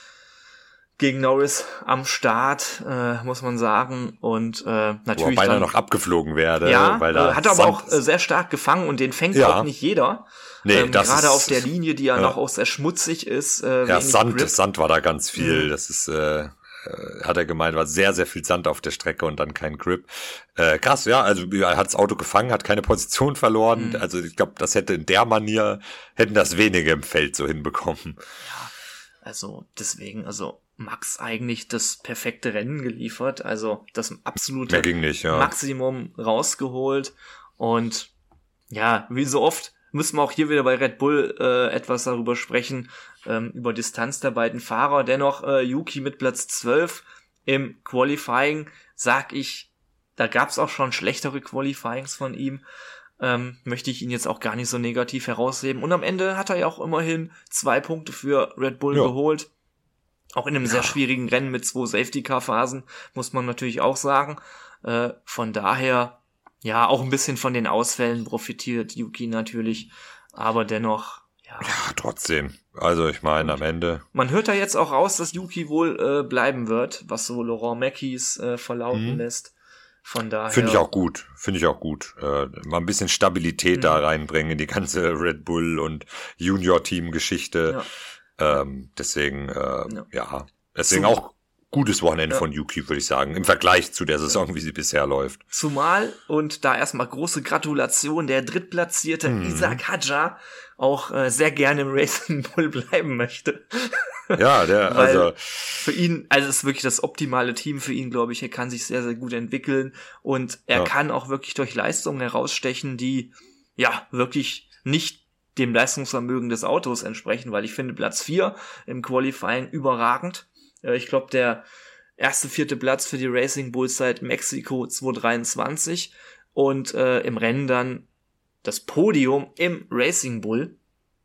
gegen Norris am Start, äh, muss man sagen. Und äh, natürlich wo er beinahe dann, noch abgeflogen werde. Ja, weil da äh, hat er aber auch äh, sehr stark gefangen und den fängt ja. auch nicht jeder. Nee, ähm, das gerade ist, auf der Linie, die ja, ja. noch auch sehr schmutzig ist. Äh, ja, Sand, Grip. Sand war da ganz viel. Mhm. Das ist... Äh hat er gemeint, war sehr, sehr viel Sand auf der Strecke und dann kein Grip. Äh, krass, ja, also er hat das Auto gefangen, hat keine Position verloren. Mhm. Also ich glaube, das hätte in der Manier, hätten das wenige im Feld so hinbekommen. Ja, also deswegen, also Max eigentlich das perfekte Rennen geliefert, also das absolute Mehr ging nicht, ja. Maximum rausgeholt und ja, wie so oft müssen wir auch hier wieder bei Red Bull äh, etwas darüber sprechen, ähm, über Distanz der beiden Fahrer. Dennoch äh, Yuki mit Platz zwölf im Qualifying, sag ich, da gab's auch schon schlechtere Qualifyings von ihm, ähm, möchte ich ihn jetzt auch gar nicht so negativ herausheben. Und am Ende hat er ja auch immerhin zwei Punkte für Red Bull ja. geholt. Auch in einem ja. sehr schwierigen Rennen mit zwei Safety-Car-Phasen, muss man natürlich auch sagen. Äh, von daher... Ja, auch ein bisschen von den Ausfällen profitiert Yuki natürlich, aber dennoch, ja. Ja, trotzdem. Also ich meine, am Ende... Man hört da jetzt auch raus, dass Yuki wohl äh, bleiben wird, was so Laurent Mackies äh, verlauten mhm. lässt. Von daher... Finde ich auch gut, finde ich auch gut. Äh, mal ein bisschen Stabilität mhm. da reinbringen in die ganze Red Bull und Junior-Team-Geschichte. Ja. Ähm, deswegen, äh, ja. ja. Deswegen so. auch... Gutes Wochenende ja. von Yuki, würde ich sagen, im Vergleich zu der Saison, ja. wie sie bisher läuft. Zumal, und da erstmal große Gratulation, der drittplatzierte mhm. Isaac Hadjar auch äh, sehr gerne im Racing Bull bleiben möchte. Ja, der, also. Für ihn, also es ist wirklich das optimale Team für ihn, glaube ich. Er kann sich sehr, sehr gut entwickeln und er ja. kann auch wirklich durch Leistungen herausstechen, die, ja, wirklich nicht dem Leistungsvermögen des Autos entsprechen, weil ich finde Platz vier im Qualifying überragend. Ich glaube, der erste, vierte Platz für die Racing Bulls seit Mexiko zwanzig dreiundzwanzig und äh, im Rennen dann das Podium im Racing Bull.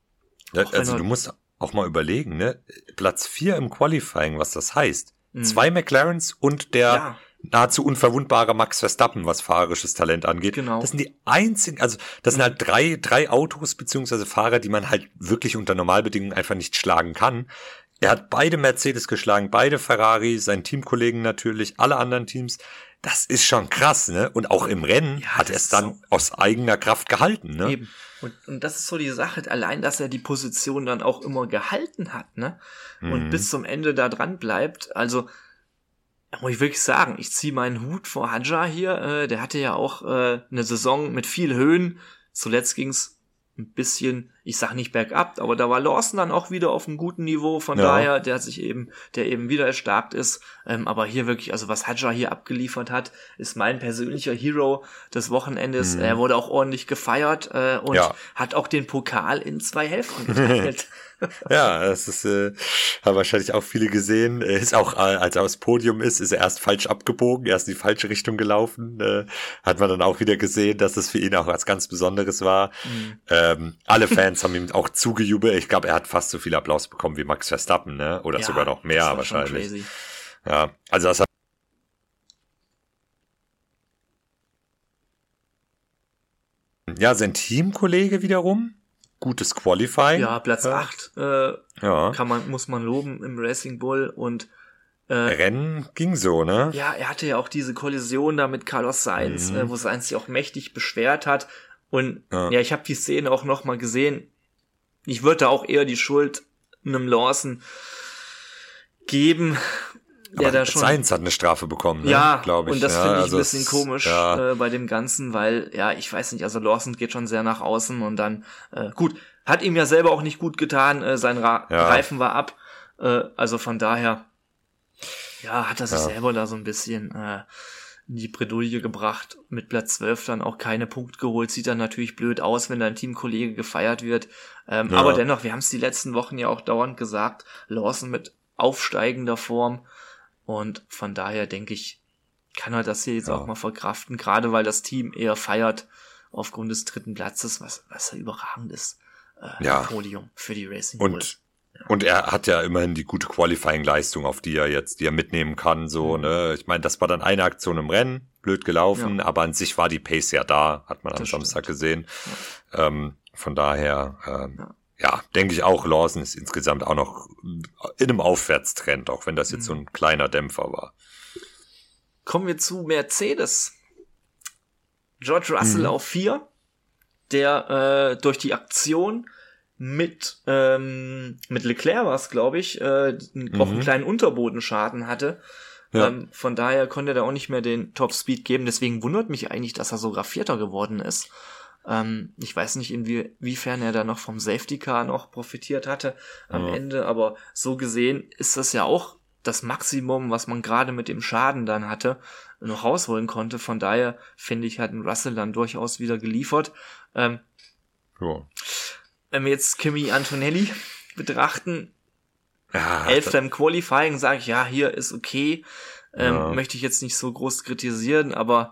Ja, also du musst auch mal überlegen, ne? Platz vier im Qualifying, was das heißt. Mhm. Zwei McLarens und der ja. nahezu unverwundbare Max Verstappen, was fahrerisches Talent angeht. Genau. Das sind die einzigen, also das sind halt drei, drei Autos beziehungsweise Fahrer, die man halt wirklich unter Normalbedingungen einfach nicht schlagen kann. Er hat beide Mercedes geschlagen, beide Ferrari, seinen Teamkollegen natürlich, alle anderen Teams. Das ist schon krass, ne? Und auch im Rennen ja, hat er es dann so aus eigener Kraft gehalten, ne? Eben. Und, und das ist so die Sache, allein, dass er die Position dann auch immer gehalten hat, ne? Und mhm. bis zum Ende da dran bleibt. Also, da muss ich wirklich sagen, ich ziehe meinen Hut vor Hadjar hier. Äh, der hatte ja auch äh, eine Saison mit viel Höhen. Zuletzt ging's ein bisschen ich sag nicht bergab, aber da war Lawson dann auch wieder auf einem guten Niveau, von Ja. daher, der sich eben, der eben wieder erstarkt ist, ähm, aber hier wirklich, also was Hadjar hier abgeliefert hat, ist mein persönlicher Hero des Wochenendes. Mhm. Er wurde auch ordentlich gefeiert äh, und Ja. hat auch den Pokal in zwei Hälften geteilt. Ja, das ist, äh, haben wahrscheinlich auch viele gesehen. Er ist auch, äh, als er aufs Podium ist, ist er erst falsch abgebogen, erst in die falsche Richtung gelaufen. Äh, hat man dann auch wieder gesehen, dass es für ihn auch was ganz Besonderes war. Mhm. Ähm, alle Fans haben ihm auch zugejubelt. Ich glaube, er hat fast so viel Applaus bekommen wie Max Verstappen, ne? Oder Ja, sogar noch mehr das war schon wahrscheinlich. crazy. Ja, also das hat ja, sein Teamkollege wiederum. Gutes Qualifying. Ja, Platz Ja. acht äh, Ja. kann man, muss man loben im Racing Bull und äh, Rennen ging so, ne? ja, er hatte ja auch diese Kollision da mit Carlos Sainz, Mhm. äh, wo Sainz sich auch mächtig beschwert hat und Ja. ja, ich habe die Szene auch noch mal gesehen. Ich würde da auch eher die Schuld einem Lawson geben, der Aber da schon Sainz hat eine Strafe bekommen, ne? ja, glaube ich. und das ja, finde ich also ein bisschen es- komisch Ja, äh, bei dem Ganzen, weil, ja, ich weiß nicht, also Lawson geht schon sehr nach außen und dann, äh, gut, hat ihm ja selber auch nicht gut getan, äh, sein Ra- Ja. Reifen war ab, äh, also von daher, ja, hat er sich Ja. selber da so ein bisschen äh, in die Bredouille gebracht, mit Platz zwölf dann auch keine Punkte geholt, sieht dann natürlich blöd aus, wenn dein Teamkollege gefeiert wird, ähm, Ja. aber dennoch, wir haben es die letzten Wochen ja auch dauernd gesagt, Lawson mit aufsteigender Form, und von daher denke ich, kann er das hier jetzt Ja. auch mal verkraften, gerade weil das Team eher feiert aufgrund des dritten Platzes, was, was ja überragend ist, äh, Ja. im Podium für die Racing Bull. und und er hat ja immerhin die gute Qualifying-Leistung, auf die er jetzt, die er mitnehmen kann, so, Mhm. ne? Ich meine, das war dann eine Aktion im Rennen, blöd gelaufen, aber an sich war die Pace ja da, hat man am Das Samstag stimmt. gesehen. Ähm, von daher, ähm, Ja. ja, denke ich auch, Lawson ist insgesamt auch noch in einem Aufwärtstrend, auch wenn das jetzt Mhm. so ein kleiner Dämpfer war. Kommen wir zu Mercedes. George Russell Mhm. auf vier, der äh, durch die Aktion mit ähm, mit Leclerc war es, glaube ich, äh, auch einen Mhm. kleinen Unterbodenschaden hatte. Ja. Ähm, von daher konnte er da auch nicht mehr den Top Speed geben. Deswegen wundert mich eigentlich, dass er sogar Vierter geworden ist. Ähm, ich weiß nicht, inwiefern er da noch vom Safety Car noch profitiert hatte am Ja. Ende, aber so gesehen ist das ja auch das Maximum, was man gerade mit dem Schaden dann hatte, noch rausholen konnte. Von daher finde ich, hat ein Russell dann durchaus wieder geliefert. Ähm, Ja. wenn wir jetzt Kimi Antonelli betrachten, Ja, Elfter im Qualifying, sage ich, ja, hier ist okay. Ähm, Ja. Möchte ich jetzt nicht so groß kritisieren, aber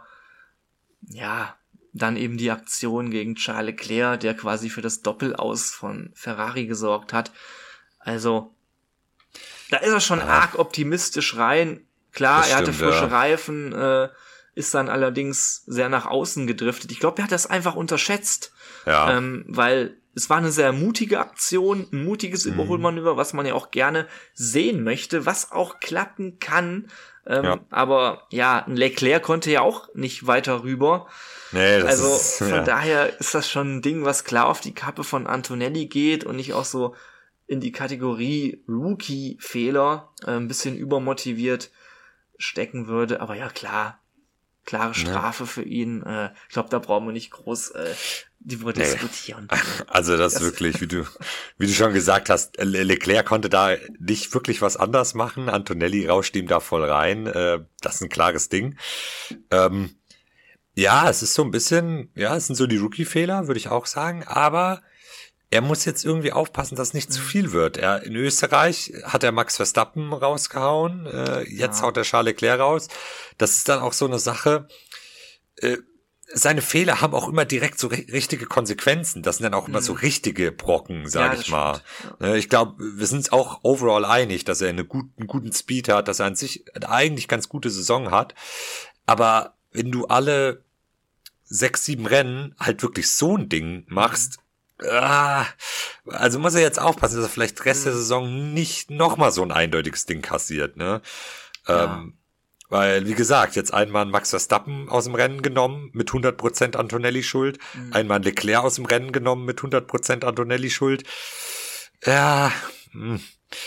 ja, dann eben die Aktion gegen Charles Leclerc, der quasi für das Doppelaus von Ferrari gesorgt hat. Also, da ist er schon Ja. arg optimistisch rein. Klar, Das er hatte stimmt, frische ja. Reifen, äh, ist dann allerdings sehr nach außen gedriftet. Ich glaube, er hat das einfach unterschätzt. ja. Ähm, weil es war eine sehr mutige Aktion, ein mutiges Mhm. Überholmanöver, was man ja auch gerne sehen möchte, was auch klappen kann. Ähm, Ja. Aber ja, ein Leclerc konnte ja auch nicht weiter rüber. Nee, das Also ist, von ja. daher ist das schon ein Ding, was klar auf die Kappe von Antonelli geht und nicht auch so in die Kategorie Rookie-Fehler, äh, ein bisschen übermotiviert stecken würde. Aber ja, klar, klare Strafe für ihn. Äh, ich glaube, da brauchen wir nicht groß äh, drüber Nee. diskutieren. Also das, Das- wirklich, wie du, wie du schon gesagt hast, Le- Leclerc konnte da nicht wirklich was anders machen. Antonelli rauscht ihm da voll rein. Äh, das ist ein klares Ding. Ähm, ja, es ist so ein bisschen, ja, es sind so die Rookie-Fehler, würde ich auch sagen. Aber er muss jetzt irgendwie aufpassen, dass nicht zu viel wird. Er, in Österreich hat er Max Verstappen rausgehauen. Äh, jetzt Ja. haut er Charles Leclerc raus. Das ist dann auch so eine Sache. Äh, seine Fehler haben auch immer direkt so ri- richtige Konsequenzen. Das sind dann auch immer so richtige Brocken, sag Ja, ich das mal. stimmt. Ne, Ich glaube, wir sind uns auch overall einig, dass er eine gut, einen guten Speed hat, dass er an sich eine eigentlich ganz gute Saison hat. Aber wenn du alle sechs, sieben Rennen halt wirklich so ein Ding machst, ah, also muss er jetzt aufpassen, dass er vielleicht Rest der Saison nicht nochmal so ein eindeutiges Ding kassiert, ne? Ja. Ähm, weil, wie gesagt, jetzt einmal Max Verstappen aus dem Rennen genommen, mit hundert Prozent Antonelli schuld. Mhm. Einmal Leclerc aus dem Rennen genommen, mit hundert Prozent Antonelli schuld. Ja, hm,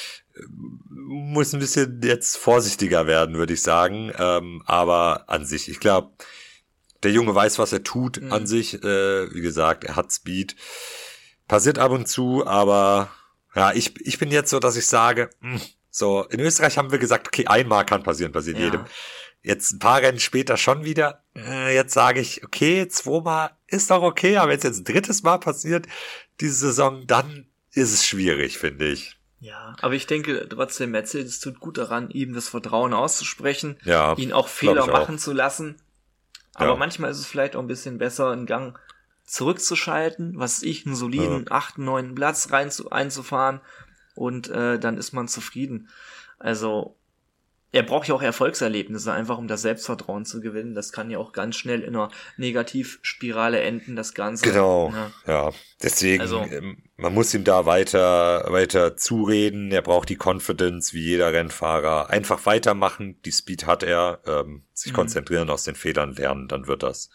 muss ein bisschen jetzt vorsichtiger werden, würde ich sagen. Ähm, aber an sich, ich glaube, der Junge weiß, was er tut Mhm. an sich. Äh, wie gesagt, er hat Speed. passiert ab und zu, aber ja, ich, ich bin jetzt so, dass ich sage, mh, so, in Österreich haben wir gesagt, okay, einmal kann passieren, passiert Ja. jedem. Jetzt ein paar Rennen später schon wieder. Äh, jetzt sage ich, okay, zweimal ist doch okay, aber wenn es jetzt ein drittes Mal passiert, diese Saison, dann ist es schwierig, finde ich. Ja, aber ich denke trotzdem, Mercedes tut gut daran, ihm das Vertrauen auszusprechen, Ja, ihn auch Fehler glaub ich auch. machen zu lassen. Aber Ja. manchmal ist es vielleicht auch ein bisschen besser, einen Gang zurückzuschalten, was ich, einen soliden achten, neunten Platz rein zu, einzufahren und äh, dann ist man zufrieden. Also er braucht ja auch Erfolgserlebnisse, einfach um das Selbstvertrauen zu gewinnen. Das kann ja auch ganz schnell in einer Negativspirale enden, das Ganze. Genau, Ja. ja. Deswegen, Also- ähm, man muss ihm da weiter, weiter zureden. Er braucht die Confidence, wie jeder Rennfahrer. Einfach weitermachen, die Speed hat er, ähm, sich Mhm. konzentrieren, aus den Fehlern lernen, dann wird das.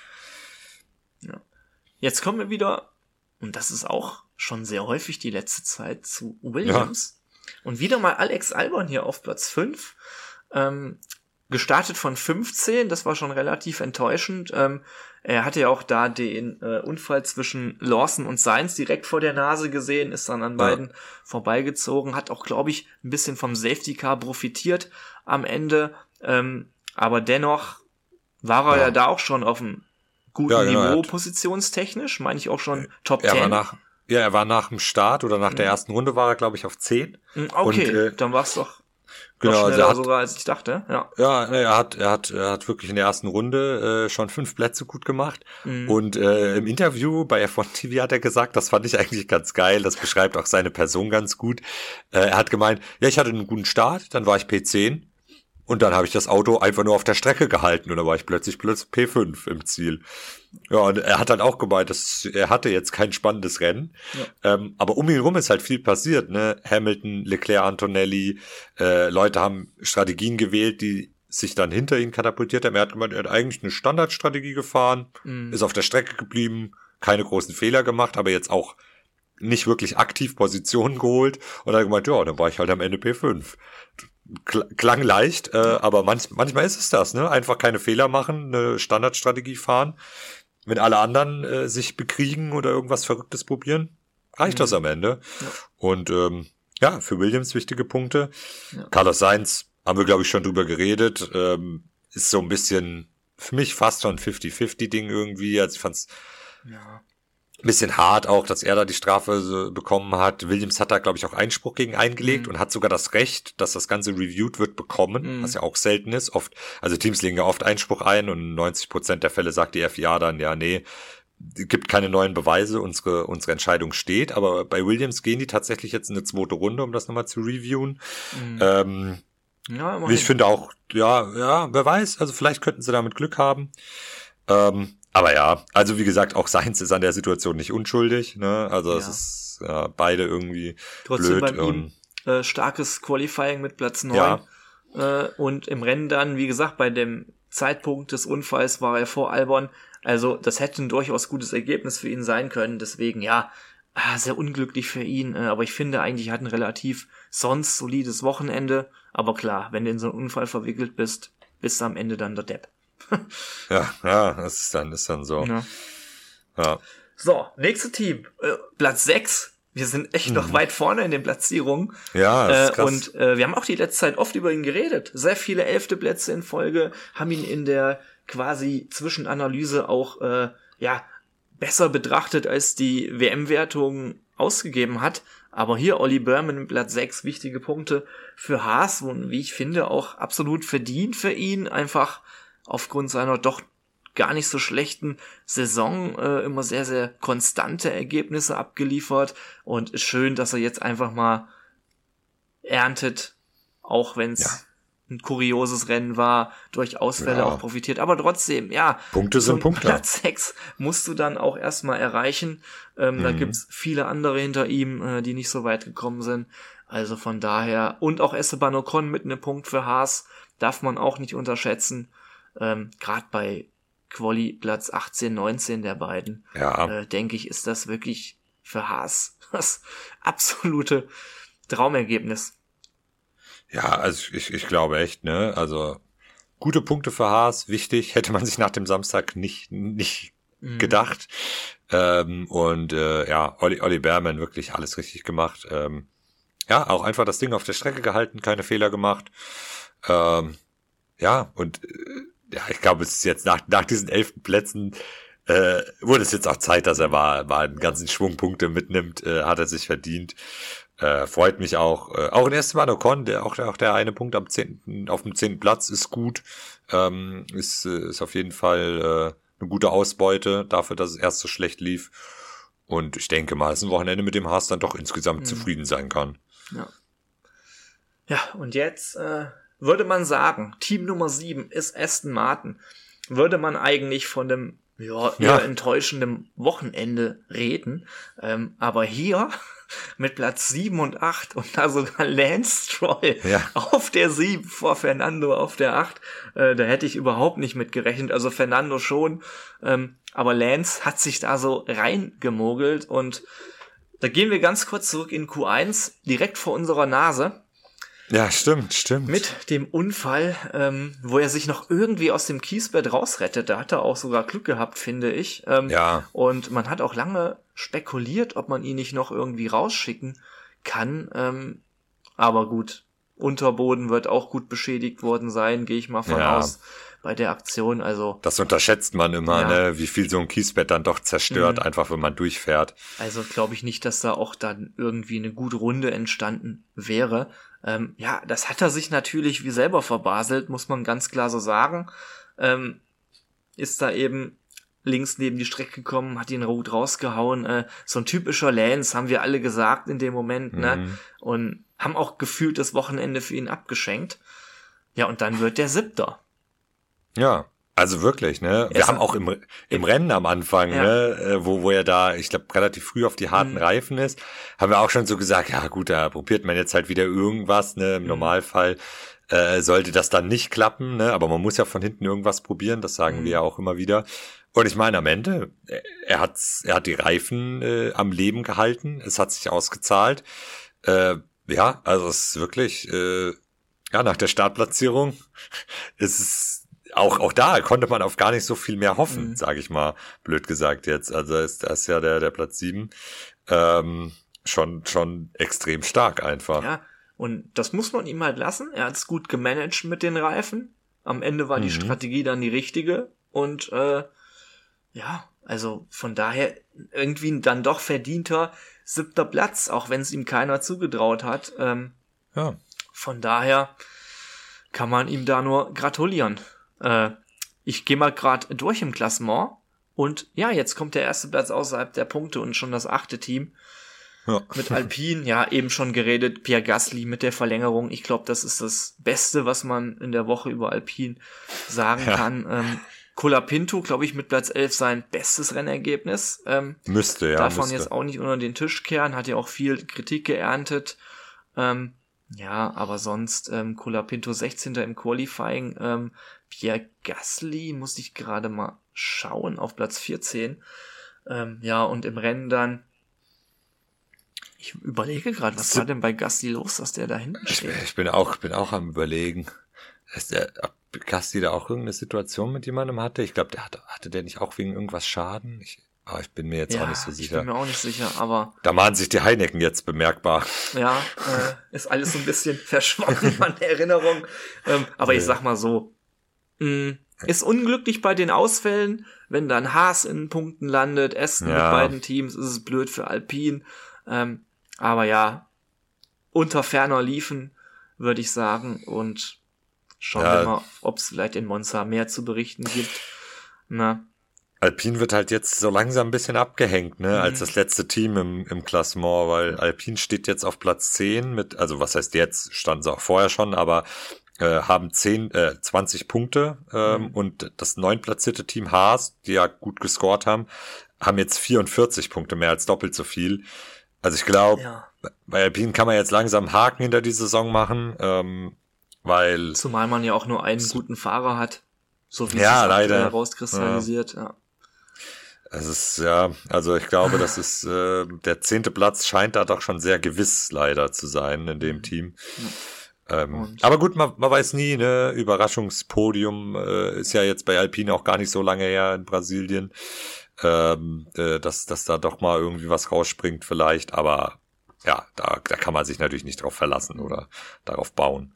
Ja. Jetzt kommen wir wieder, und das ist auch schon sehr häufig die letzte Zeit, zu Williams. Und wieder mal Alex Albon hier auf Platz fünf. Ähm, gestartet von fünfzehn, das war schon relativ enttäuschend. Ähm, er hatte ja auch da den äh, Unfall zwischen Lawson und Sainz direkt vor der Nase gesehen, ist dann an Ja. beiden vorbeigezogen, hat auch, glaube ich, ein bisschen vom Safety Car profitiert am Ende. Ähm, aber dennoch war er ja, Ja. da auch schon auf einem guten Ja, genau, er Niveau, hat- positionstechnisch, meine ich auch schon Top Er war zehn. nach, ja, er war nach dem Start oder nach der ersten Runde war er, glaube ich, auf zehn. Mm, Okay, Und, äh, dann war es doch, Genau, doch also schneller er hat, sogar, als ich dachte. Ja. ja, ne, er hat, er hat, er hat wirklich in der ersten Runde äh, schon fünf Plätze gut gemacht. Mhm. Und äh, im Interview bei F eins T V hat er gesagt, das fand ich eigentlich ganz geil, das beschreibt auch seine Person ganz gut. Äh, er hat gemeint, ja, ich hatte einen guten Start, dann war ich P zehn und dann habe ich das Auto einfach nur auf der Strecke gehalten und dann war ich plötzlich plötzlich P fünf im Ziel. Ja, und er hat dann auch gemeint, dass er hatte jetzt kein spannendes Rennen, ähm, aber um ihn rum ist halt viel passiert, ne? Hamilton, Leclerc, Antonelli, äh, Leute haben Strategien gewählt, die sich dann hinter ihn katapultiert haben. Er hat gemeint, er hat eigentlich eine Standardstrategie gefahren, Mhm. ist auf der Strecke geblieben, keine großen Fehler gemacht, aber jetzt auch nicht wirklich aktiv Positionen geholt und er hat gemeint, ja, dann war ich halt am Ende P fünf. Kl- Klang leicht, äh, aber manch, manchmal ist es das, ne? Einfach keine Fehler machen, eine Standardstrategie fahren. Wenn alle anderen äh, sich bekriegen oder irgendwas Verrücktes probieren, reicht Mhm. das am Ende. Ja. Und ähm, ja, für Williams wichtige Punkte. Ja. Carlos Sainz, haben wir, glaube ich, schon drüber geredet, ähm, ist so ein bisschen für mich fast schon ein fifty-fifty-Ding irgendwie. Also ich fand's Ja. ein bisschen hart auch, dass er da die Strafe so bekommen hat. Williams hat da, glaube ich, auch Einspruch gegen eingelegt Mhm. und hat sogar das Recht, dass das Ganze reviewed wird, bekommen, Mhm. was ja auch selten ist. Oft, also Teams legen ja oft Einspruch ein und in neunzig Prozent der Fälle sagt die F I A dann, ja, nee, gibt keine neuen Beweise, unsere, unsere Entscheidung steht. Aber bei Williams gehen die tatsächlich jetzt in eine zweite Runde, um das nochmal zu reviewen. Mhm. Ähm, Ja, immerhin. ich finde auch, ja, ja, wer weiß, also vielleicht könnten sie damit Glück haben. Ähm, aber ja, also wie gesagt, auch Sainz ist an der Situation nicht unschuldig, ne? Also es Ja. ist ja, beide irgendwie Trotzdem blöd bei ihm und äh, starkes Qualifying mit Platz neun. Ja. Äh, und im Rennen dann, wie gesagt, bei dem Zeitpunkt des Unfalls war er vor Albon. Also das hätte ein durchaus gutes Ergebnis für ihn sein können. Deswegen, ja, ah, sehr unglücklich für ihn. Äh, aber ich finde eigentlich, er hat ein relativ sonst solides Wochenende. Aber klar, wenn du in so einen Unfall verwickelt bist, bist du am Ende dann der Depp. ja, ja, das ist dann, ist dann so. Ja. Ja. So, nächstes Team. Äh, Platz sechs. Wir sind echt noch weit vorne in den Platzierungen. Ja, das ist Äh, krass. und äh, wir haben auch die letzte Zeit oft über ihn geredet. Sehr viele elfte Plätze in Folge, haben ihn in der quasi Zwischenanalyse auch äh, ja besser betrachtet, als die W M-Wertung ausgegeben hat. Aber hier Olli Berman mit Platz sechs, wichtige Punkte für Haas und wie ich finde auch absolut verdient für ihn, einfach aufgrund seiner doch gar nicht so schlechten Saison äh, immer sehr, sehr konstante Ergebnisse abgeliefert und ist schön, dass er jetzt einfach mal erntet, auch wenn es Ja. ein kurioses Rennen war, durch Ausfälle Ja. auch profitiert, aber trotzdem, ja, Punkte so sind einen Punkte. Platz sechs musst du dann auch erstmal erreichen, ähm, da Mhm. gibt's viele andere hinter ihm, äh, die nicht so weit gekommen sind, also von daher, und auch Esteban Ocon mit einem Punkt für Haas, darf man auch nicht unterschätzen, ähm, gerade bei Quali Platz achtzehn, neunzehn der beiden, Ja, äh, denke ich, ist das wirklich für Haas das absolute Traumergebnis. ja, also ich, ich glaube echt, ne, also gute Punkte für Haas, wichtig, hätte man sich nach dem Samstag nicht, nicht Mhm. gedacht. Ähm, und äh, ja, Olli, Olli Behrmann wirklich alles richtig gemacht. Ähm, ja, auch einfach das Ding auf der Strecke gehalten, keine Fehler gemacht. Ähm, ja, und äh, ja, ich glaube, es ist jetzt nach, nach diesen elften Plätzen äh, wurde es jetzt auch Zeit, dass er mal, mal einen ganzen Schwung Punkte mitnimmt, äh, hat er sich verdient. Äh, freut mich auch. Äh, auch in Esteban Ocon, der auch, auch der eine Punkt am zehnten auf dem zehnten Platz ist gut. Ähm, ist, ist auf jeden Fall äh, eine gute Ausbeute dafür, dass es erst so schlecht lief. Und ich denke mal, es ist ein Wochenende, mit dem Haas dann doch insgesamt mhm. zufrieden sein kann. Ja. Ja, und jetzt äh, würde man sagen, Team Nummer sieben ist Aston Martin. Würde man eigentlich von dem ja, eher ja. enttäuschenden Wochenende reden. Ähm, aber hier mit Platz sieben und acht und da sogar Lance Stroll ja. auf der sieben vor Fernando auf der acht. Äh, da hätte ich überhaupt nicht mit gerechnet. Also Fernando schon, ähm, aber Lance hat sich da so reingemogelt und da gehen wir ganz kurz zurück in Q eins, direkt vor unserer Nase. Ja, stimmt, stimmt. Mit dem Unfall, ähm, wo er sich noch irgendwie aus dem Kiesbett rausrettet. Da hat er auch sogar Glück gehabt, finde ich. Ähm, ja. Und man hat auch lange spekuliert, ob man ihn nicht noch irgendwie rausschicken kann. Ähm, aber gut, Unterboden wird auch gut beschädigt worden sein, gehe ich mal von ja. aus, bei der Aktion. Also das unterschätzt man immer, ja. ne, wie viel so ein Kiesbett dann doch zerstört, mhm. einfach wenn man durchfährt. Also glaube ich nicht, dass da auch dann irgendwie eine gute Runde entstanden wäre. Ähm, ja, das hat er sich natürlich wie selber verbaselt, muss man ganz klar so sagen. Ähm, ist da eben links neben die Strecke gekommen, hat ihn gut rausgehauen. Äh, so ein typischer Lance, haben wir alle gesagt in dem Moment, mhm. ne? Und haben auch gefühlt das Wochenende für ihn abgeschenkt. Ja, und dann wird der Siebter. Ja, also wirklich, ne? Wir es haben auch im, im Rennen am Anfang, ja. ne, wo, wo er da, ich glaube, relativ früh auf die harten mhm. Reifen ist, haben wir auch schon so gesagt, ja gut, da probiert man jetzt halt wieder irgendwas, ne? Im mhm. Normalfall äh, sollte das dann nicht klappen, ne? Aber man muss ja von hinten irgendwas probieren, das sagen mhm. wir ja auch immer wieder. Und ich meine, am Ende, er hat, er hat die Reifen äh, am Leben gehalten, es hat sich ausgezahlt. Äh, ja, also es ist wirklich, äh, ja, nach der Startplatzierung ist es Auch, auch da konnte man auf gar nicht so viel mehr hoffen, mhm. sage ich mal, blöd gesagt jetzt. Also ist das ja der, der Platz sieben ähm, schon, schon extrem stark einfach. Ja, und das muss man ihm halt lassen. Er hat es gut gemanagt mit den Reifen. Am Ende war mhm. die Strategie dann die richtige. Und äh, ja, also von daher irgendwie dann doch verdienter siebter Platz, auch wenn es ihm keiner zugetraut hat. Ähm, ja. Von daher kann man ihm da nur gratulieren. Äh, ich gehe mal gerade durch im Klassement und ja, jetzt kommt der erste Platz außerhalb der Punkte und schon das achte Team ja. mit Alpine, ja, eben schon geredet, Pierre Gasly mit der Verlängerung. Ich glaube, das ist das Beste, was man in der Woche über Alpine sagen ja. kann. Ähm, Colapinto, glaube ich, mit Platz elf sein bestes Rennergebnis. Ähm, müsste, ja. Darf man müsste. jetzt auch nicht unter den Tisch kehren, hat ja auch viel Kritik geerntet. Ähm, ja, aber sonst ähm, Colapinto sechzehnter im Qualifying, ähm, Pierre Gasly, muss ich gerade mal schauen, auf Platz vierzehn. Ähm, ja, und im Rennen dann, ich überlege gerade, was war denn bei Gasly los, dass der da hinten steht? Ich, ich bin auch, bin auch am Überlegen. Ist der, ob Gasly da auch irgendeine Situation mit jemandem hatte? Ich glaube, der hatte, hatte der nicht auch wegen irgendwas Schaden? Ich, aber ich bin mir jetzt ja, auch nicht so sicher. Ich bin mir auch nicht sicher, aber... Da machen sich die Heineken jetzt bemerkbar. Ja, äh, ist alles so ein bisschen verschwommen an der Erinnerung. Ähm, aber nee. Ich sag mal so, mh, ist unglücklich bei den Ausfällen, wenn dann Haas in Punkten landet, Aston ja. mit beiden Teams, ist es blöd für Alpine. Ähm, aber ja, unter ferner liefen, würde ich sagen. Und schauen ja. wir mal, ob es vielleicht in Monza mehr zu berichten gibt. Na. Alpine wird halt jetzt so langsam ein bisschen abgehängt, ne, mhm. als das letzte Team im, im Klassement, weil Alpine steht jetzt auf Platz zehn mit, also was heißt jetzt, standen sie auch vorher schon, aber äh, haben zehn, äh, zwanzig Punkte ähm, mhm. und das neuntplatzierte Team Haas, die ja gut gescored haben, haben jetzt vierundvierzig Punkte, mehr als doppelt so viel. Also ich glaube, ja. bei Alpine kann man jetzt langsam einen Haken hinter die Saison machen, ähm, weil... Zumal man ja auch nur einen guten Fahrer hat, so wie ja, es leider herauskristallisiert, ja. ja. Es ist, ja, also ich glaube, das ist, äh, der zehnte Platz scheint da doch schon sehr gewiss leider zu sein in dem Team. Ja. Ähm, aber gut, man, man weiß nie, ne, Überraschungspodium äh, ist ja jetzt bei Alpine auch gar nicht so lange her in Brasilien. ähm, äh, dass, dass da doch mal irgendwie was rausspringt vielleicht, aber ja, da, da kann man sich natürlich nicht drauf verlassen oder darauf bauen.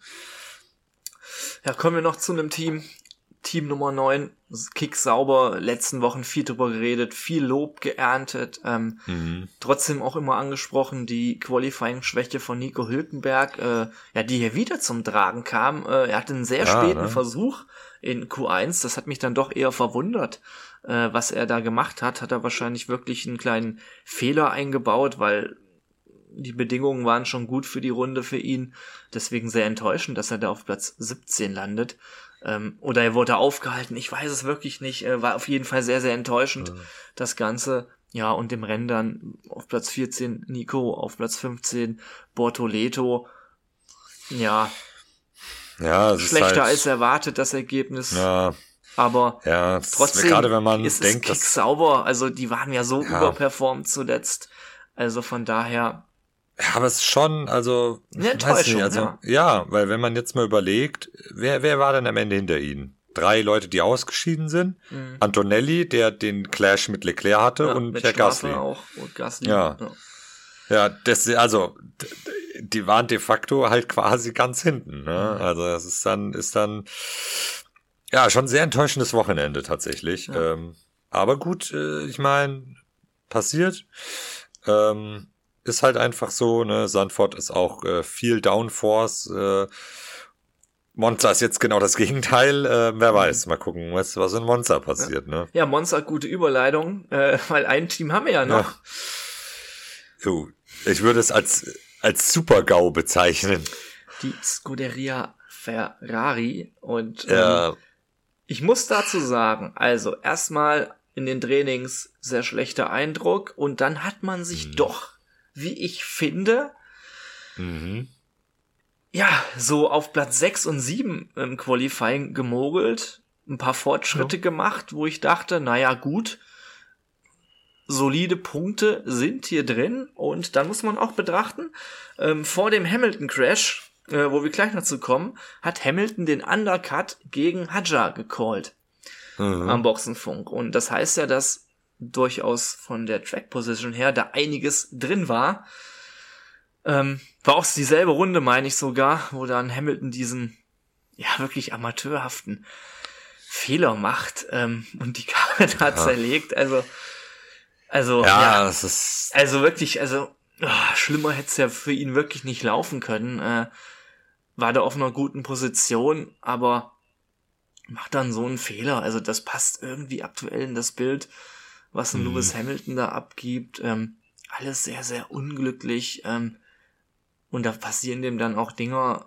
Ja, kommen wir noch zu einem Team, Team Nummer neun, Kick sauber, letzten Wochen viel drüber geredet, viel Lob geerntet, ähm, mhm. trotzdem auch immer angesprochen, die Qualifying-Schwäche von Nico Hülkenberg, äh, ja, die hier wieder zum Tragen kam. Äh, er hatte einen sehr ja, späten ne? Versuch in Q eins, das hat mich dann doch eher verwundert, äh, was er da gemacht hat. Hat er wahrscheinlich wirklich einen kleinen Fehler eingebaut, weil die Bedingungen waren schon gut für die Runde für ihn, deswegen sehr enttäuschend, dass er da auf Platz siebzehn landet. Ähm, oder er wurde aufgehalten, ich weiß es wirklich nicht, äh, war auf jeden Fall sehr, sehr enttäuschend, mhm. das Ganze. Ja, und im Rennen dann auf Platz vierzehn Nico, auf Platz fünfzehn Bortoleto. Ja, ja schlechter halt, als erwartet, das Ergebnis. Ja, aber ja, trotzdem gerade wenn man ist denkt, es Kick sauber, also die waren ja so ja. überperformt zuletzt. Also von daher... Ja, aber es ist schon, also, eine Enttäuschung, nicht, also, ja. ja, weil wenn man jetzt mal überlegt, wer, wer war denn am Ende hinter ihnen? Drei Leute, die ausgeschieden sind. Mhm. Antonelli, der den Clash mit Leclerc hatte ja, und Pierre Gasly. Auch und Gasly. Ja. ja. Ja, das, also, die waren de facto halt quasi ganz hinten, ne? Mhm. Also, das ist dann, ist dann, ja, schon ein sehr enttäuschendes Wochenende tatsächlich. Ja. Ähm, aber gut, äh, ich meine, passiert. Ähm, Ist halt einfach so, ne, Zandvoort ist auch äh, viel Downforce, äh, Monza ist jetzt genau das Gegenteil, äh, wer weiß, mal gucken, was, was in Monza passiert, ja. ne. Ja, Monza, gute Überleitung, äh, weil ein Team haben wir ja noch. Ja. So, ich würde es als, als Super-GAU bezeichnen. Die Scuderia Ferrari und ja. ähm, ich muss dazu sagen, also erstmal in den Trainings sehr schlechter Eindruck und dann hat man sich hm. doch, wie ich finde, mhm. ja, so auf Platz sechs und sieben im Qualifying gemogelt, ein paar Fortschritte ja. gemacht, wo ich dachte, naja, gut, solide Punkte sind hier drin und dann muss man auch betrachten, ähm, vor dem Hamilton-Crash, äh, wo wir gleich noch zu kommen, hat Hamilton den Undercut gegen Hadjar gecallt mhm. am Boxenfunk und das heißt ja, dass durchaus von der Track Position her da einiges drin war. Ähm, war auch dieselbe Runde, meine ich sogar, wo dann Hamilton diesen ja wirklich amateurhaften Fehler macht ähm, und die Karre da ja. zerlegt. Also also ja, ja das ist also wirklich, also oh, schlimmer hätte es ja für ihn wirklich nicht laufen können. Äh, war da auf einer guten Position, aber macht dann so einen Fehler. Also das passt irgendwie aktuell in das Bild, was ein mhm. Lewis Hamilton da abgibt, ähm, alles sehr, sehr unglücklich, ähm, und da passieren dem dann auch Dinger,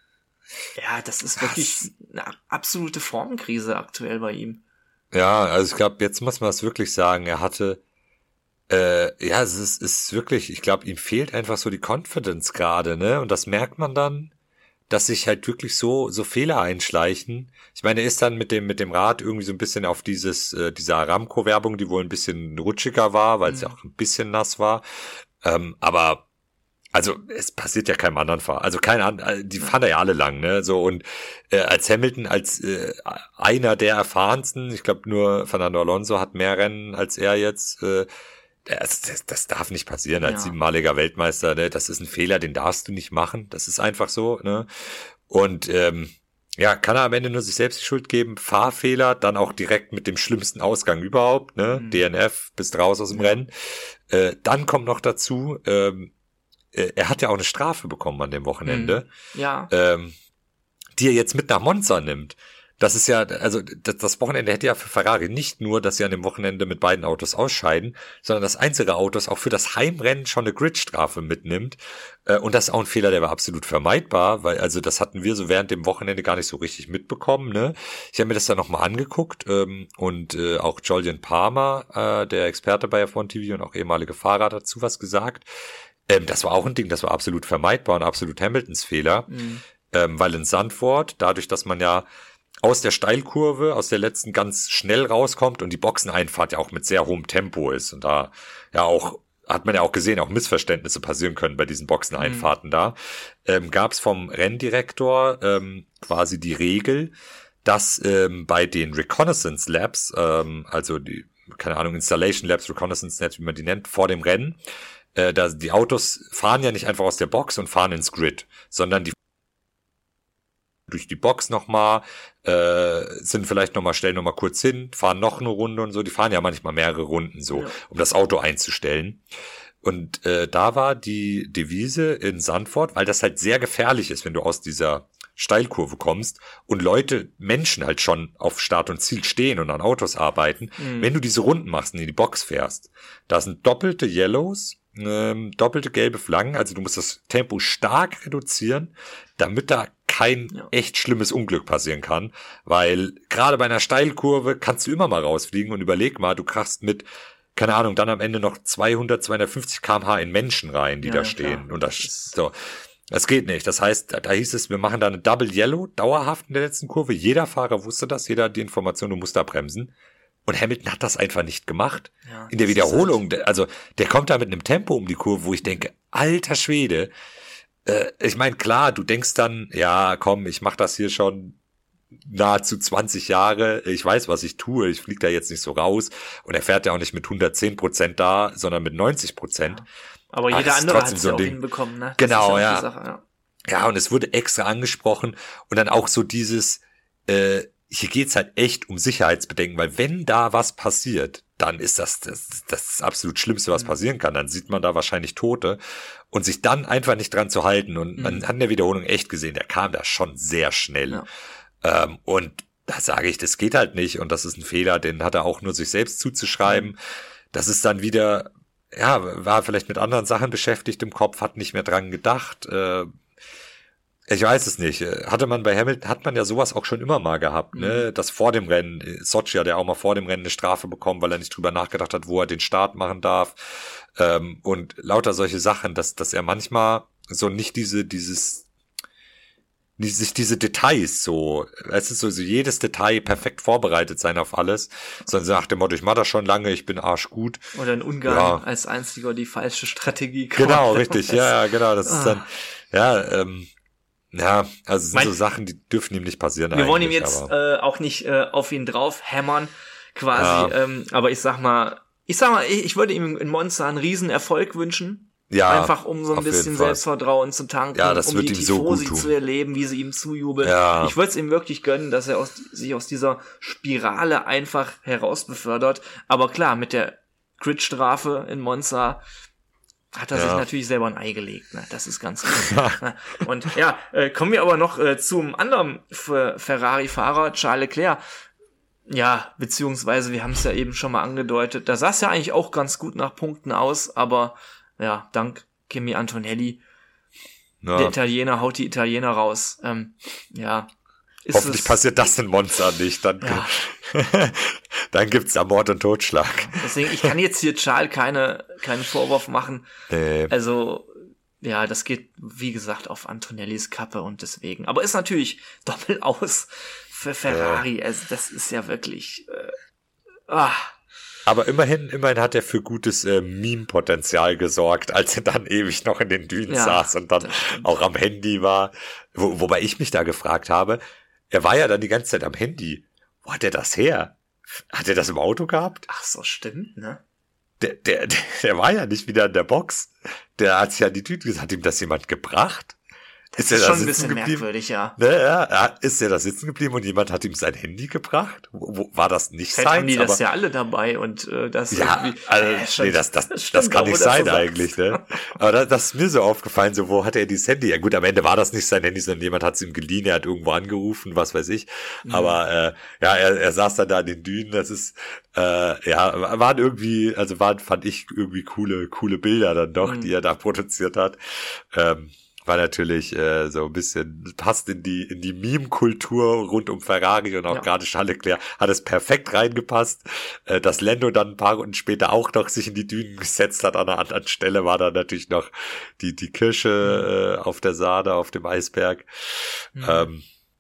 ja, das ist wirklich eine absolute Formkrise aktuell bei ihm. Ja, also ich glaube, jetzt muss man es wirklich sagen, er hatte, äh, ja, es ist, ist wirklich, ich glaube, ihm fehlt einfach so die Confidence gerade, ne, und das merkt man dann, dass sich halt wirklich so so Fehler einschleichen. Ich meine, er ist dann mit dem mit dem Rad irgendwie so ein bisschen auf dieses äh, diese Aramco-Werbung, die wohl ein bisschen rutschiger war, weil es mhm. ja auch ein bisschen nass war. Ähm, aber also es passiert ja keinem anderen Fahrer. Also kein an, die fahren da ja alle lang, ne? So und äh, als Hamilton als äh, einer der erfahrensten, ich glaube nur Fernando Alonso hat mehr Rennen als er jetzt. Äh, Das, das, das darf nicht passieren als ja. siebenmaliger Weltmeister, ne? Das ist ein Fehler, den darfst du nicht machen. Das ist einfach so, ne? Und ähm, ja, kann er am Ende nur sich selbst die Schuld geben. Fahrfehler, dann auch direkt mit dem schlimmsten Ausgang überhaupt, ne? Mhm. D N F, bist raus aus dem ja. Rennen. Äh, dann kommt noch dazu, ähm, äh, er hat ja auch eine Strafe bekommen an dem Wochenende. Mhm. Ja. Ähm, die er jetzt mit nach Monza nimmt. Das ist ja, also das Wochenende hätte ja für Ferrari nicht nur, dass sie an dem Wochenende mit beiden Autos ausscheiden, sondern dass einzige Autos auch für das Heimrennen schon eine Gridstrafe mitnimmt. Und das ist auch ein Fehler, der war absolut vermeidbar, weil also das hatten wir so während dem Wochenende gar nicht so richtig mitbekommen. Ne? Ich habe mir das dann nochmal angeguckt und auch Jolyon Palmer, der Experte bei F eins T V und auch ehemalige Fahrer, dazu was gesagt. Das war auch ein Ding, das war absolut vermeidbar und absolut Hamiltons Fehler, mhm. weil in Zandvoort, dadurch, dass man ja aus der Steilkurve, aus der letzten ganz schnell rauskommt und die Boxeneinfahrt ja auch mit sehr hohem Tempo ist und da ja auch, hat man ja auch gesehen, auch Missverständnisse passieren können bei diesen Boxeneinfahrten mhm. da, ähm, gab es vom Renndirektor ähm, quasi die Regel, dass ähm, bei den Reconnaissance Laps, ähm, also die keine Ahnung, Installation Labs, Reconnaissance Labs, wie man die nennt, vor dem Rennen. Äh, da, die Autos fahren ja nicht einfach aus der Box und fahren ins Grid, sondern die durch die Box nochmal, äh, sind vielleicht nochmal, stellen nochmal kurz hin, fahren noch eine Runde und so. Die fahren ja manchmal mehrere Runden so, ja. um das Auto einzustellen. Und äh, da war die Devise in Zandvoort, weil das halt sehr gefährlich ist, wenn du aus dieser Steilkurve kommst und Leute, Menschen halt schon auf Start und Ziel stehen und an Autos arbeiten. Mhm. Wenn du diese Runden machst und in die Box fährst, da sind doppelte Yellows, ähm, doppelte gelbe Flaggen, also du musst das Tempo stark reduzieren, damit da kein ja. echt schlimmes Unglück passieren kann, weil gerade bei einer Steilkurve kannst du immer mal rausfliegen und überleg mal, du krachst mit, keine Ahnung, dann am Ende noch zweihundert, zweihundertfünfzig Kilometer pro Stunde in Menschen rein, die ja, da stehen. Klar. Und das, so. Das geht nicht. Das heißt, da hieß es, wir machen da eine Double Yellow, dauerhaft in der letzten Kurve. Jeder Fahrer wusste das, jeder hat die Information, du musst da bremsen. Und Hamilton hat das einfach nicht gemacht. Ja, in der Wiederholung, halt also der kommt da mit einem Tempo um die Kurve, wo ich denke, alter Schwede. Äh, ich meine, klar, du denkst dann, ja, komm, ich mach das hier schon nahezu zwanzig Jahre, ich weiß, was ich tue, ich fliege da jetzt nicht so raus. Und er fährt ja auch nicht mit hundertzehn Prozent da, sondern mit neunzig Prozent. Ja. Aber jeder ah, andere hat es so ja auch Ding. hinbekommen, ne? Das genau, ja. Sache, ja. Ja, und es wurde extra angesprochen und dann auch so dieses, äh, hier geht's halt echt um Sicherheitsbedenken, weil wenn da was passiert, dann ist das das, das absolut Schlimmste, was mhm. passieren kann. Dann sieht man da wahrscheinlich Tote und sich dann einfach nicht dran zu halten. Und mhm. man hat in der Wiederholung echt gesehen, der kam da schon sehr schnell. Ja. Ähm, und da sage ich, das geht halt nicht und das ist ein Fehler, den hat er auch nur sich selbst zuzuschreiben. Mhm. Das ist dann wieder, ja, war vielleicht mit anderen Sachen beschäftigt im Kopf, hat nicht mehr dran gedacht. Äh, ich weiß es nicht. Hatte man bei Hamilton, hat man ja sowas auch schon immer mal gehabt, mhm. ne? Das vor dem Rennen, Sochi hat ja auch mal vor dem Rennen eine Strafe bekommen, weil er nicht drüber nachgedacht hat, wo er den Start machen darf. Ähm, und lauter solche Sachen, dass, dass er manchmal so nicht diese, dieses, nicht sich diese Details so, es ist so, so jedes Detail perfekt vorbereitet sein auf alles, sondern nach dem Motto, ich mache das schon lange, ich bin arschgut. Oder in Ungarn ja. als einziger die falsche Strategie. Genau, richtig, ja, ja, genau, das ah. ist dann, ja, ähm, ja, also es sind mein, so Sachen, die dürfen ihm nicht passieren. Wir wollen ihm jetzt äh, auch nicht äh, auf ihn drauf hämmern, quasi, ja. ähm, aber ich sag mal, ich sag mal, ich, ich würde ihm in Monza einen riesen Erfolg wünschen. Ja, einfach um so ein bisschen Selbstvertrauen zu tanken, ja, das um wird die ihm so Tifosi gut tun. zu erleben, wie sie ihm zujubeln. Ja. Ich würde es ihm wirklich gönnen, dass er aus, sich aus dieser Spirale einfach herausbefördert. Aber klar, mit der Grid-Strafe in Monza hat er ja. sich natürlich selber ein Ei gelegt. Ne? Das ist ganz klar. Und ja, äh, kommen wir aber noch äh, zum anderen F- Ferrari-Fahrer, Charles Leclerc. Ja, beziehungsweise, wir haben es ja eben schon mal angedeutet, da sah es ja eigentlich auch ganz gut nach Punkten aus, aber ja, dank Kimi Antonelli, ja. der Italiener haut die Italiener raus. Ähm, ja. Ist Hoffentlich es, passiert das in Monza nicht, dann, ja. dann gibt's da Mord und Totschlag. Deswegen, ich kann jetzt hier Charles keine, keinen Vorwurf machen. Nee. Also, ja, das geht, wie gesagt, auf Antonellis Kappe und deswegen. Aber ist natürlich doppelt aus für Ferrari. Ja. Also, das ist ja wirklich, äh, ah. Aber immerhin, immerhin hat er für gutes äh, Meme-Potenzial gesorgt, als er dann ewig noch in den Dünen ja, saß und dann auch am Handy war. Wo, wobei ich mich da gefragt habe, er war ja dann die ganze Zeit am Handy. Wo hat er das her? Hat er das im Auto gehabt? Ach so, stimmt, ne? Der, der, der, der war ja nicht wieder in der Box. Der hat sich ja die Tüte gesagt, hat ihm das jemand gebracht? Das ist, ist er da schon ein bisschen geblieben? Merkwürdig, ja. Ne, ja. Ist er da sitzen geblieben und jemand hat ihm sein Handy gebracht? Wo, war das nicht sein? Haben die aber das ja alle dabei und äh, das ja, irgendwie... Also, äh, schon, nee, das, das, das, das kann nicht sein so eigentlich, ne? Aber das, das ist mir so aufgefallen, so, wo hat er dieses Handy? Ja gut, am Ende war das nicht sein Handy, sondern jemand hat es ihm geliehen, er hat irgendwo angerufen, was weiß ich. Mhm. Aber äh, ja, er, er saß dann da in den Dünen, das ist... Äh, ja, waren irgendwie, also waren, fand ich irgendwie coole, coole Bilder dann doch, mhm. die er da produziert hat. Ähm, war natürlich äh, so ein bisschen, passt in die in die Meme-Kultur rund um Ferrari und auch ja. gerade Charles Leclerc hat es perfekt reingepasst. Äh, dass Lando dann ein paar Runden später auch noch sich in die Dünen gesetzt hat an einer anderen Stelle, war dann natürlich noch die die Kirsche mhm. äh, auf der Sahne, auf dem Eisberg. Mhm. Ähm,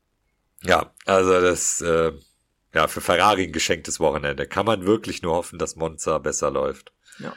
ja, also das äh, ja für Ferrari ein geschenktes Wochenende. Kann man wirklich nur hoffen, dass Monza besser läuft. Ja.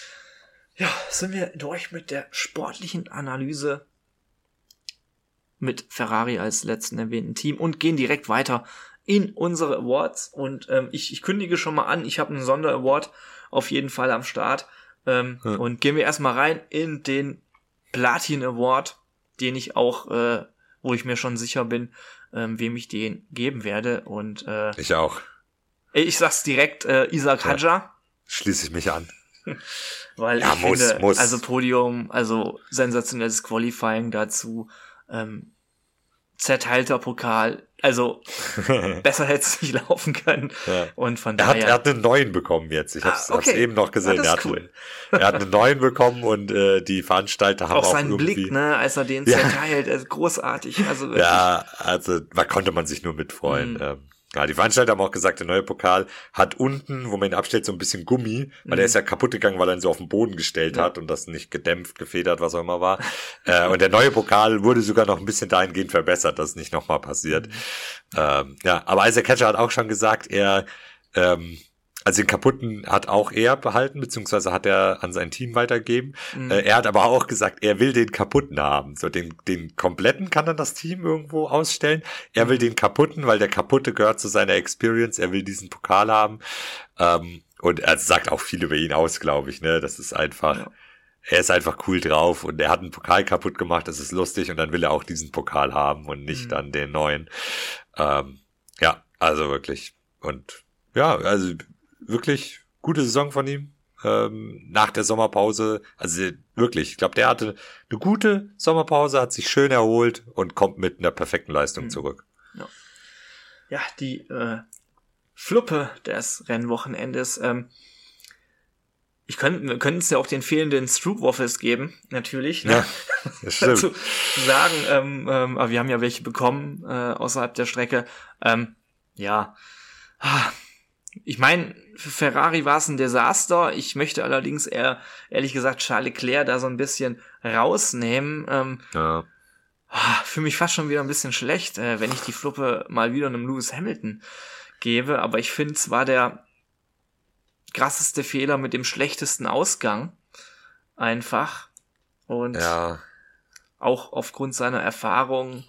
Ja, sind wir durch mit der sportlichen Analyse mit Ferrari als letzten erwähnten Team und gehen direkt weiter in unsere Awards und ähm, ich, ich kündige schon mal an, ich habe einen Sonder-Award auf jeden Fall am Start ähm, hm. und gehen wir erstmal rein in den Platin Award, den ich auch, äh, wo ich mir schon sicher bin, ähm, wem ich den geben werde und äh, ich auch. Ich sag's direkt, äh, Isaac Hadja. Ja, schließe ich mich an. Weil ja, ich muss, finde, muss. also Podium, also sensationelles Qualifying dazu, ähm, zerteilter Pokal, also besser hätte es nicht laufen können. Ja. Und von er daher. Hat, er hat einen neuen bekommen jetzt. Ich hab's, ah, okay. hab's eben noch gesehen. Ja, er, hat cool. einen, er hat einen neuen bekommen und äh, die Veranstalter haben auch, auch seinen irgendwie... Blick, ne, als er den ja. zerteilt, also großartig. Also wirklich. Ja, also da konnte man sich nur mitfreuen. Mhm. Ähm, ja, die Veranstalter haben auch gesagt, der neue Pokal hat unten, wo man ihn abstellt, so ein bisschen Gummi, weil mhm. der ist ja kaputt gegangen, weil er ihn so auf den Boden gestellt ja. hat und das nicht gedämpft, gefedert, was auch immer war. äh, und der neue Pokal wurde sogar noch ein bisschen dahingehend verbessert, dass es nicht nochmal passiert. Mhm. Ähm, ja, aber Isaac Hadja hat auch schon gesagt, er, ähm, also den kaputten hat auch er behalten, beziehungsweise hat er an sein Team weitergegeben. Mhm. Äh, er hat aber auch gesagt, er will den kaputten haben. So den, den kompletten kann dann das Team irgendwo ausstellen. Er will den kaputten, weil der kaputte gehört zu seiner Experience. Er will diesen Pokal haben. Ähm, und er sagt auch viel über ihn aus, glaube ich, ne. Das ist einfach, ja. er ist einfach cool drauf und er hat einen Pokal kaputt gemacht. Das ist lustig und dann will er auch diesen Pokal haben und nicht mhm. dann den neuen. Ähm, ja, also wirklich. Und ja, also wirklich gute Saison von ihm ähm, nach der Sommerpause. Also wirklich, ich glaube, der hatte eine gute Sommerpause, hat sich schön erholt und kommt mit einer perfekten Leistung mhm. zurück. Ja, ja die äh, Fluppe des Rennwochenendes. Ähm, ich könnte, wir können es ja auch den fehlenden Stroop Waffles geben, natürlich. Ne? Ja, das stimmt. Dazu sagen, ähm, ähm, aber wir haben ja welche bekommen äh, außerhalb der Strecke. Ähm, ja, ich meine, für Ferrari war es ein Desaster. Ich möchte allerdings eher, ehrlich gesagt, Charles Leclerc da so ein bisschen rausnehmen. Ähm, ja. Für mich fast schon wieder ein bisschen schlecht, äh, wenn ich die Fluppe mal wieder einem Lewis Hamilton gebe. Aber ich finde, es war der krasseste Fehler mit dem schlechtesten Ausgang. Einfach. Und ja. auch aufgrund seiner Erfahrung,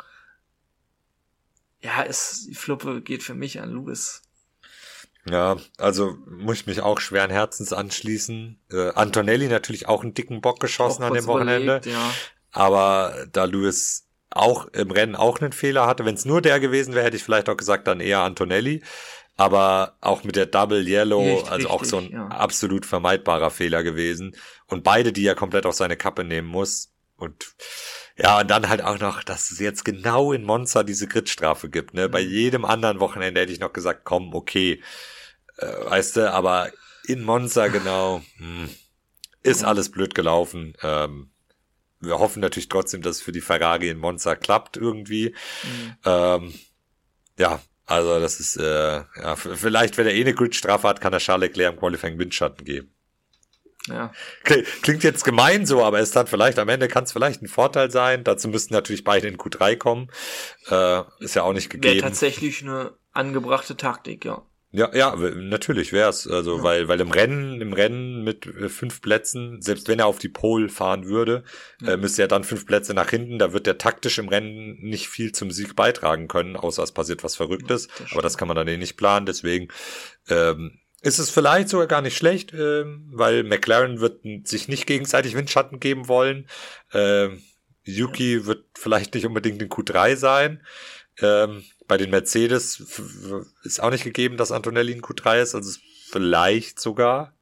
ja, ist, die Fluppe geht für mich an Lewis. Ja, also muss ich mich auch schweren Herzens anschließen. Äh, Antonelli natürlich auch einen dicken Bock geschossen an dem Wochenende. Überlegt, ja. Aber da Lewis auch im Rennen auch einen Fehler hatte, wenn es nur der gewesen wäre, hätte ich vielleicht auch gesagt, dann eher Antonelli. Aber auch mit der Double Yellow, Richtig, also auch richtig, so ein ja. absolut vermeidbarer Fehler gewesen. Und beide, die er komplett auf seine Kappe nehmen muss. Und ja, und dann halt auch noch, dass es jetzt genau in Monza diese Gridstrafe gibt. Ne? Mhm. Bei jedem anderen Wochenende hätte ich noch gesagt, komm, okay, äh, weißt du, aber in Monza genau, hm, ist alles blöd gelaufen. Ähm, wir hoffen natürlich trotzdem, dass es für die Ferrari in Monza klappt irgendwie. Mhm. Ähm, ja, also das ist, äh, ja, vielleicht, wenn er eh eine Gridstrafe hat, kann er Charles Leclerc im Qualifying Windschatten geben. Ja. Klingt jetzt gemein so, aber es dann vielleicht, am Ende kann es vielleicht ein Vorteil sein. Dazu müssten natürlich beide in Q drei kommen. Äh, ist ja auch nicht gegeben. Wäre tatsächlich eine angebrachte Taktik, ja. Ja, ja, natürlich wär's. Also, ja. weil, weil im Rennen, im Rennen mit fünf Plätzen, selbst wenn er auf die Pole fahren würde, ja. äh, müsste er dann fünf Plätze nach hinten. Da wird er taktisch im Rennen nicht viel zum Sieg beitragen können, außer es passiert was Verrücktes. Ja, das aber das kann man dann eh nicht planen. Deswegen, ähm, ist es vielleicht sogar gar nicht schlecht, ähm, weil McLaren wird sich nicht gegenseitig Windschatten geben wollen. Ähm, Yuki ja. wird vielleicht nicht unbedingt in Q drei sein. Ähm, bei den Mercedes f- ist auch nicht gegeben, dass Antonelli in Q drei ist. Also vielleicht sogar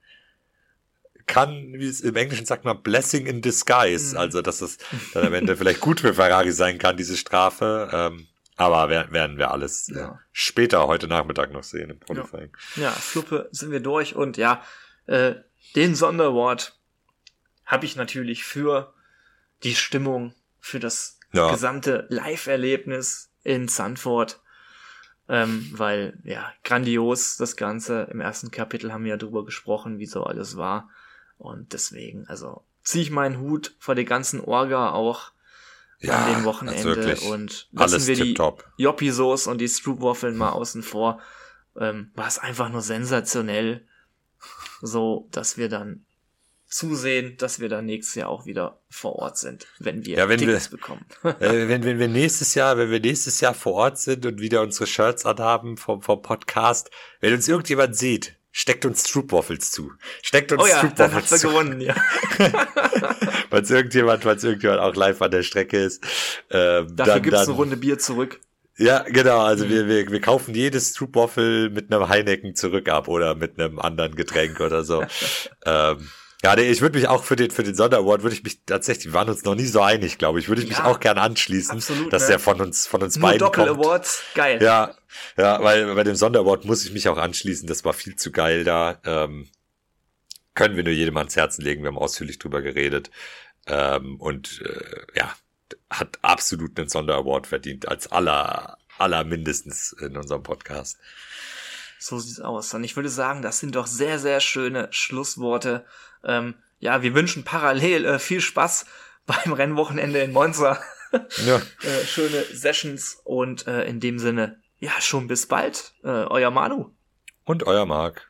kann, wie es im Englischen sagt man, Blessing in Disguise. Mhm. Also dass es dann am Ende vielleicht gut für Ferrari sein kann, diese Strafe. Ähm, Aber werden wir alles ja. äh, später heute Nachmittag noch sehen im Qualifying. Ja, ja, Fluppe sind wir durch und ja, äh, den Sonderwort habe ich natürlich für die Stimmung, für das ja. gesamte Live-Erlebnis in Zandvoort, ähm, weil ja, grandios das Ganze. Im ersten Kapitel haben wir ja drüber gesprochen, wie so alles war und deswegen, also ziehe ich meinen Hut vor der ganzen Orga auch ja, an dem Wochenende und lassen alles wir die tipptopp. Joppi-Soße und die Stroop-Waffeln mal außen vor. Ähm, war es einfach nur sensationell, so dass wir dann zusehen, dass wir dann nächstes Jahr auch wieder vor Ort sind, wenn wir ja, wenn Tickets wir, bekommen. äh, wenn, wenn wir nächstes Jahr, wenn wir nächstes Jahr vor Ort sind und wieder unsere Shirts anhaben vom, vom Podcast, wenn uns irgendjemand sieht, steckt uns Stroopwafels zu. Steckt uns oh ja, Stroopwafels dann zu. haben wir gewonnen, ja. falls irgendjemand, falls irgendjemand auch live an der Strecke ist. Ähm, Dafür dann, gibt's dann, eine Runde Bier zurück. Ja, genau. Also Mhm. wir, wir, wir kaufen jedes Stroopwafel mit einem Heineken zurück ab oder mit einem anderen Getränk oder so. ähm, ja, nee, ich würde mich auch für den, für den Sonderaward würde ich mich tatsächlich, wir waren uns noch nie so einig, glaube ich, würde ich mich Ja, auch gerne anschließen, absolut, dass ne? der von uns, von uns Nur beiden Doppel-Awards, geil. kommt. Ja, ja, weil bei dem Sonderaward muss ich mich auch anschließen, das war viel zu geil da. Ähm, können wir nur jedem ans Herzen legen, wir haben ausführlich drüber geredet. Ähm, und äh, ja, hat absolut einen Sonderaward verdient, als aller, aller mindestens in unserem Podcast. So sieht's aus. Und ich würde sagen, das sind doch sehr, sehr schöne Schlussworte. Ähm, ja, wir wünschen parallel äh, viel Spaß beim Rennwochenende in Monza. Ja. äh, schöne Sessions und äh, in dem Sinne, ja, schon bis bald. Äh, euer Manu. Und euer Marc.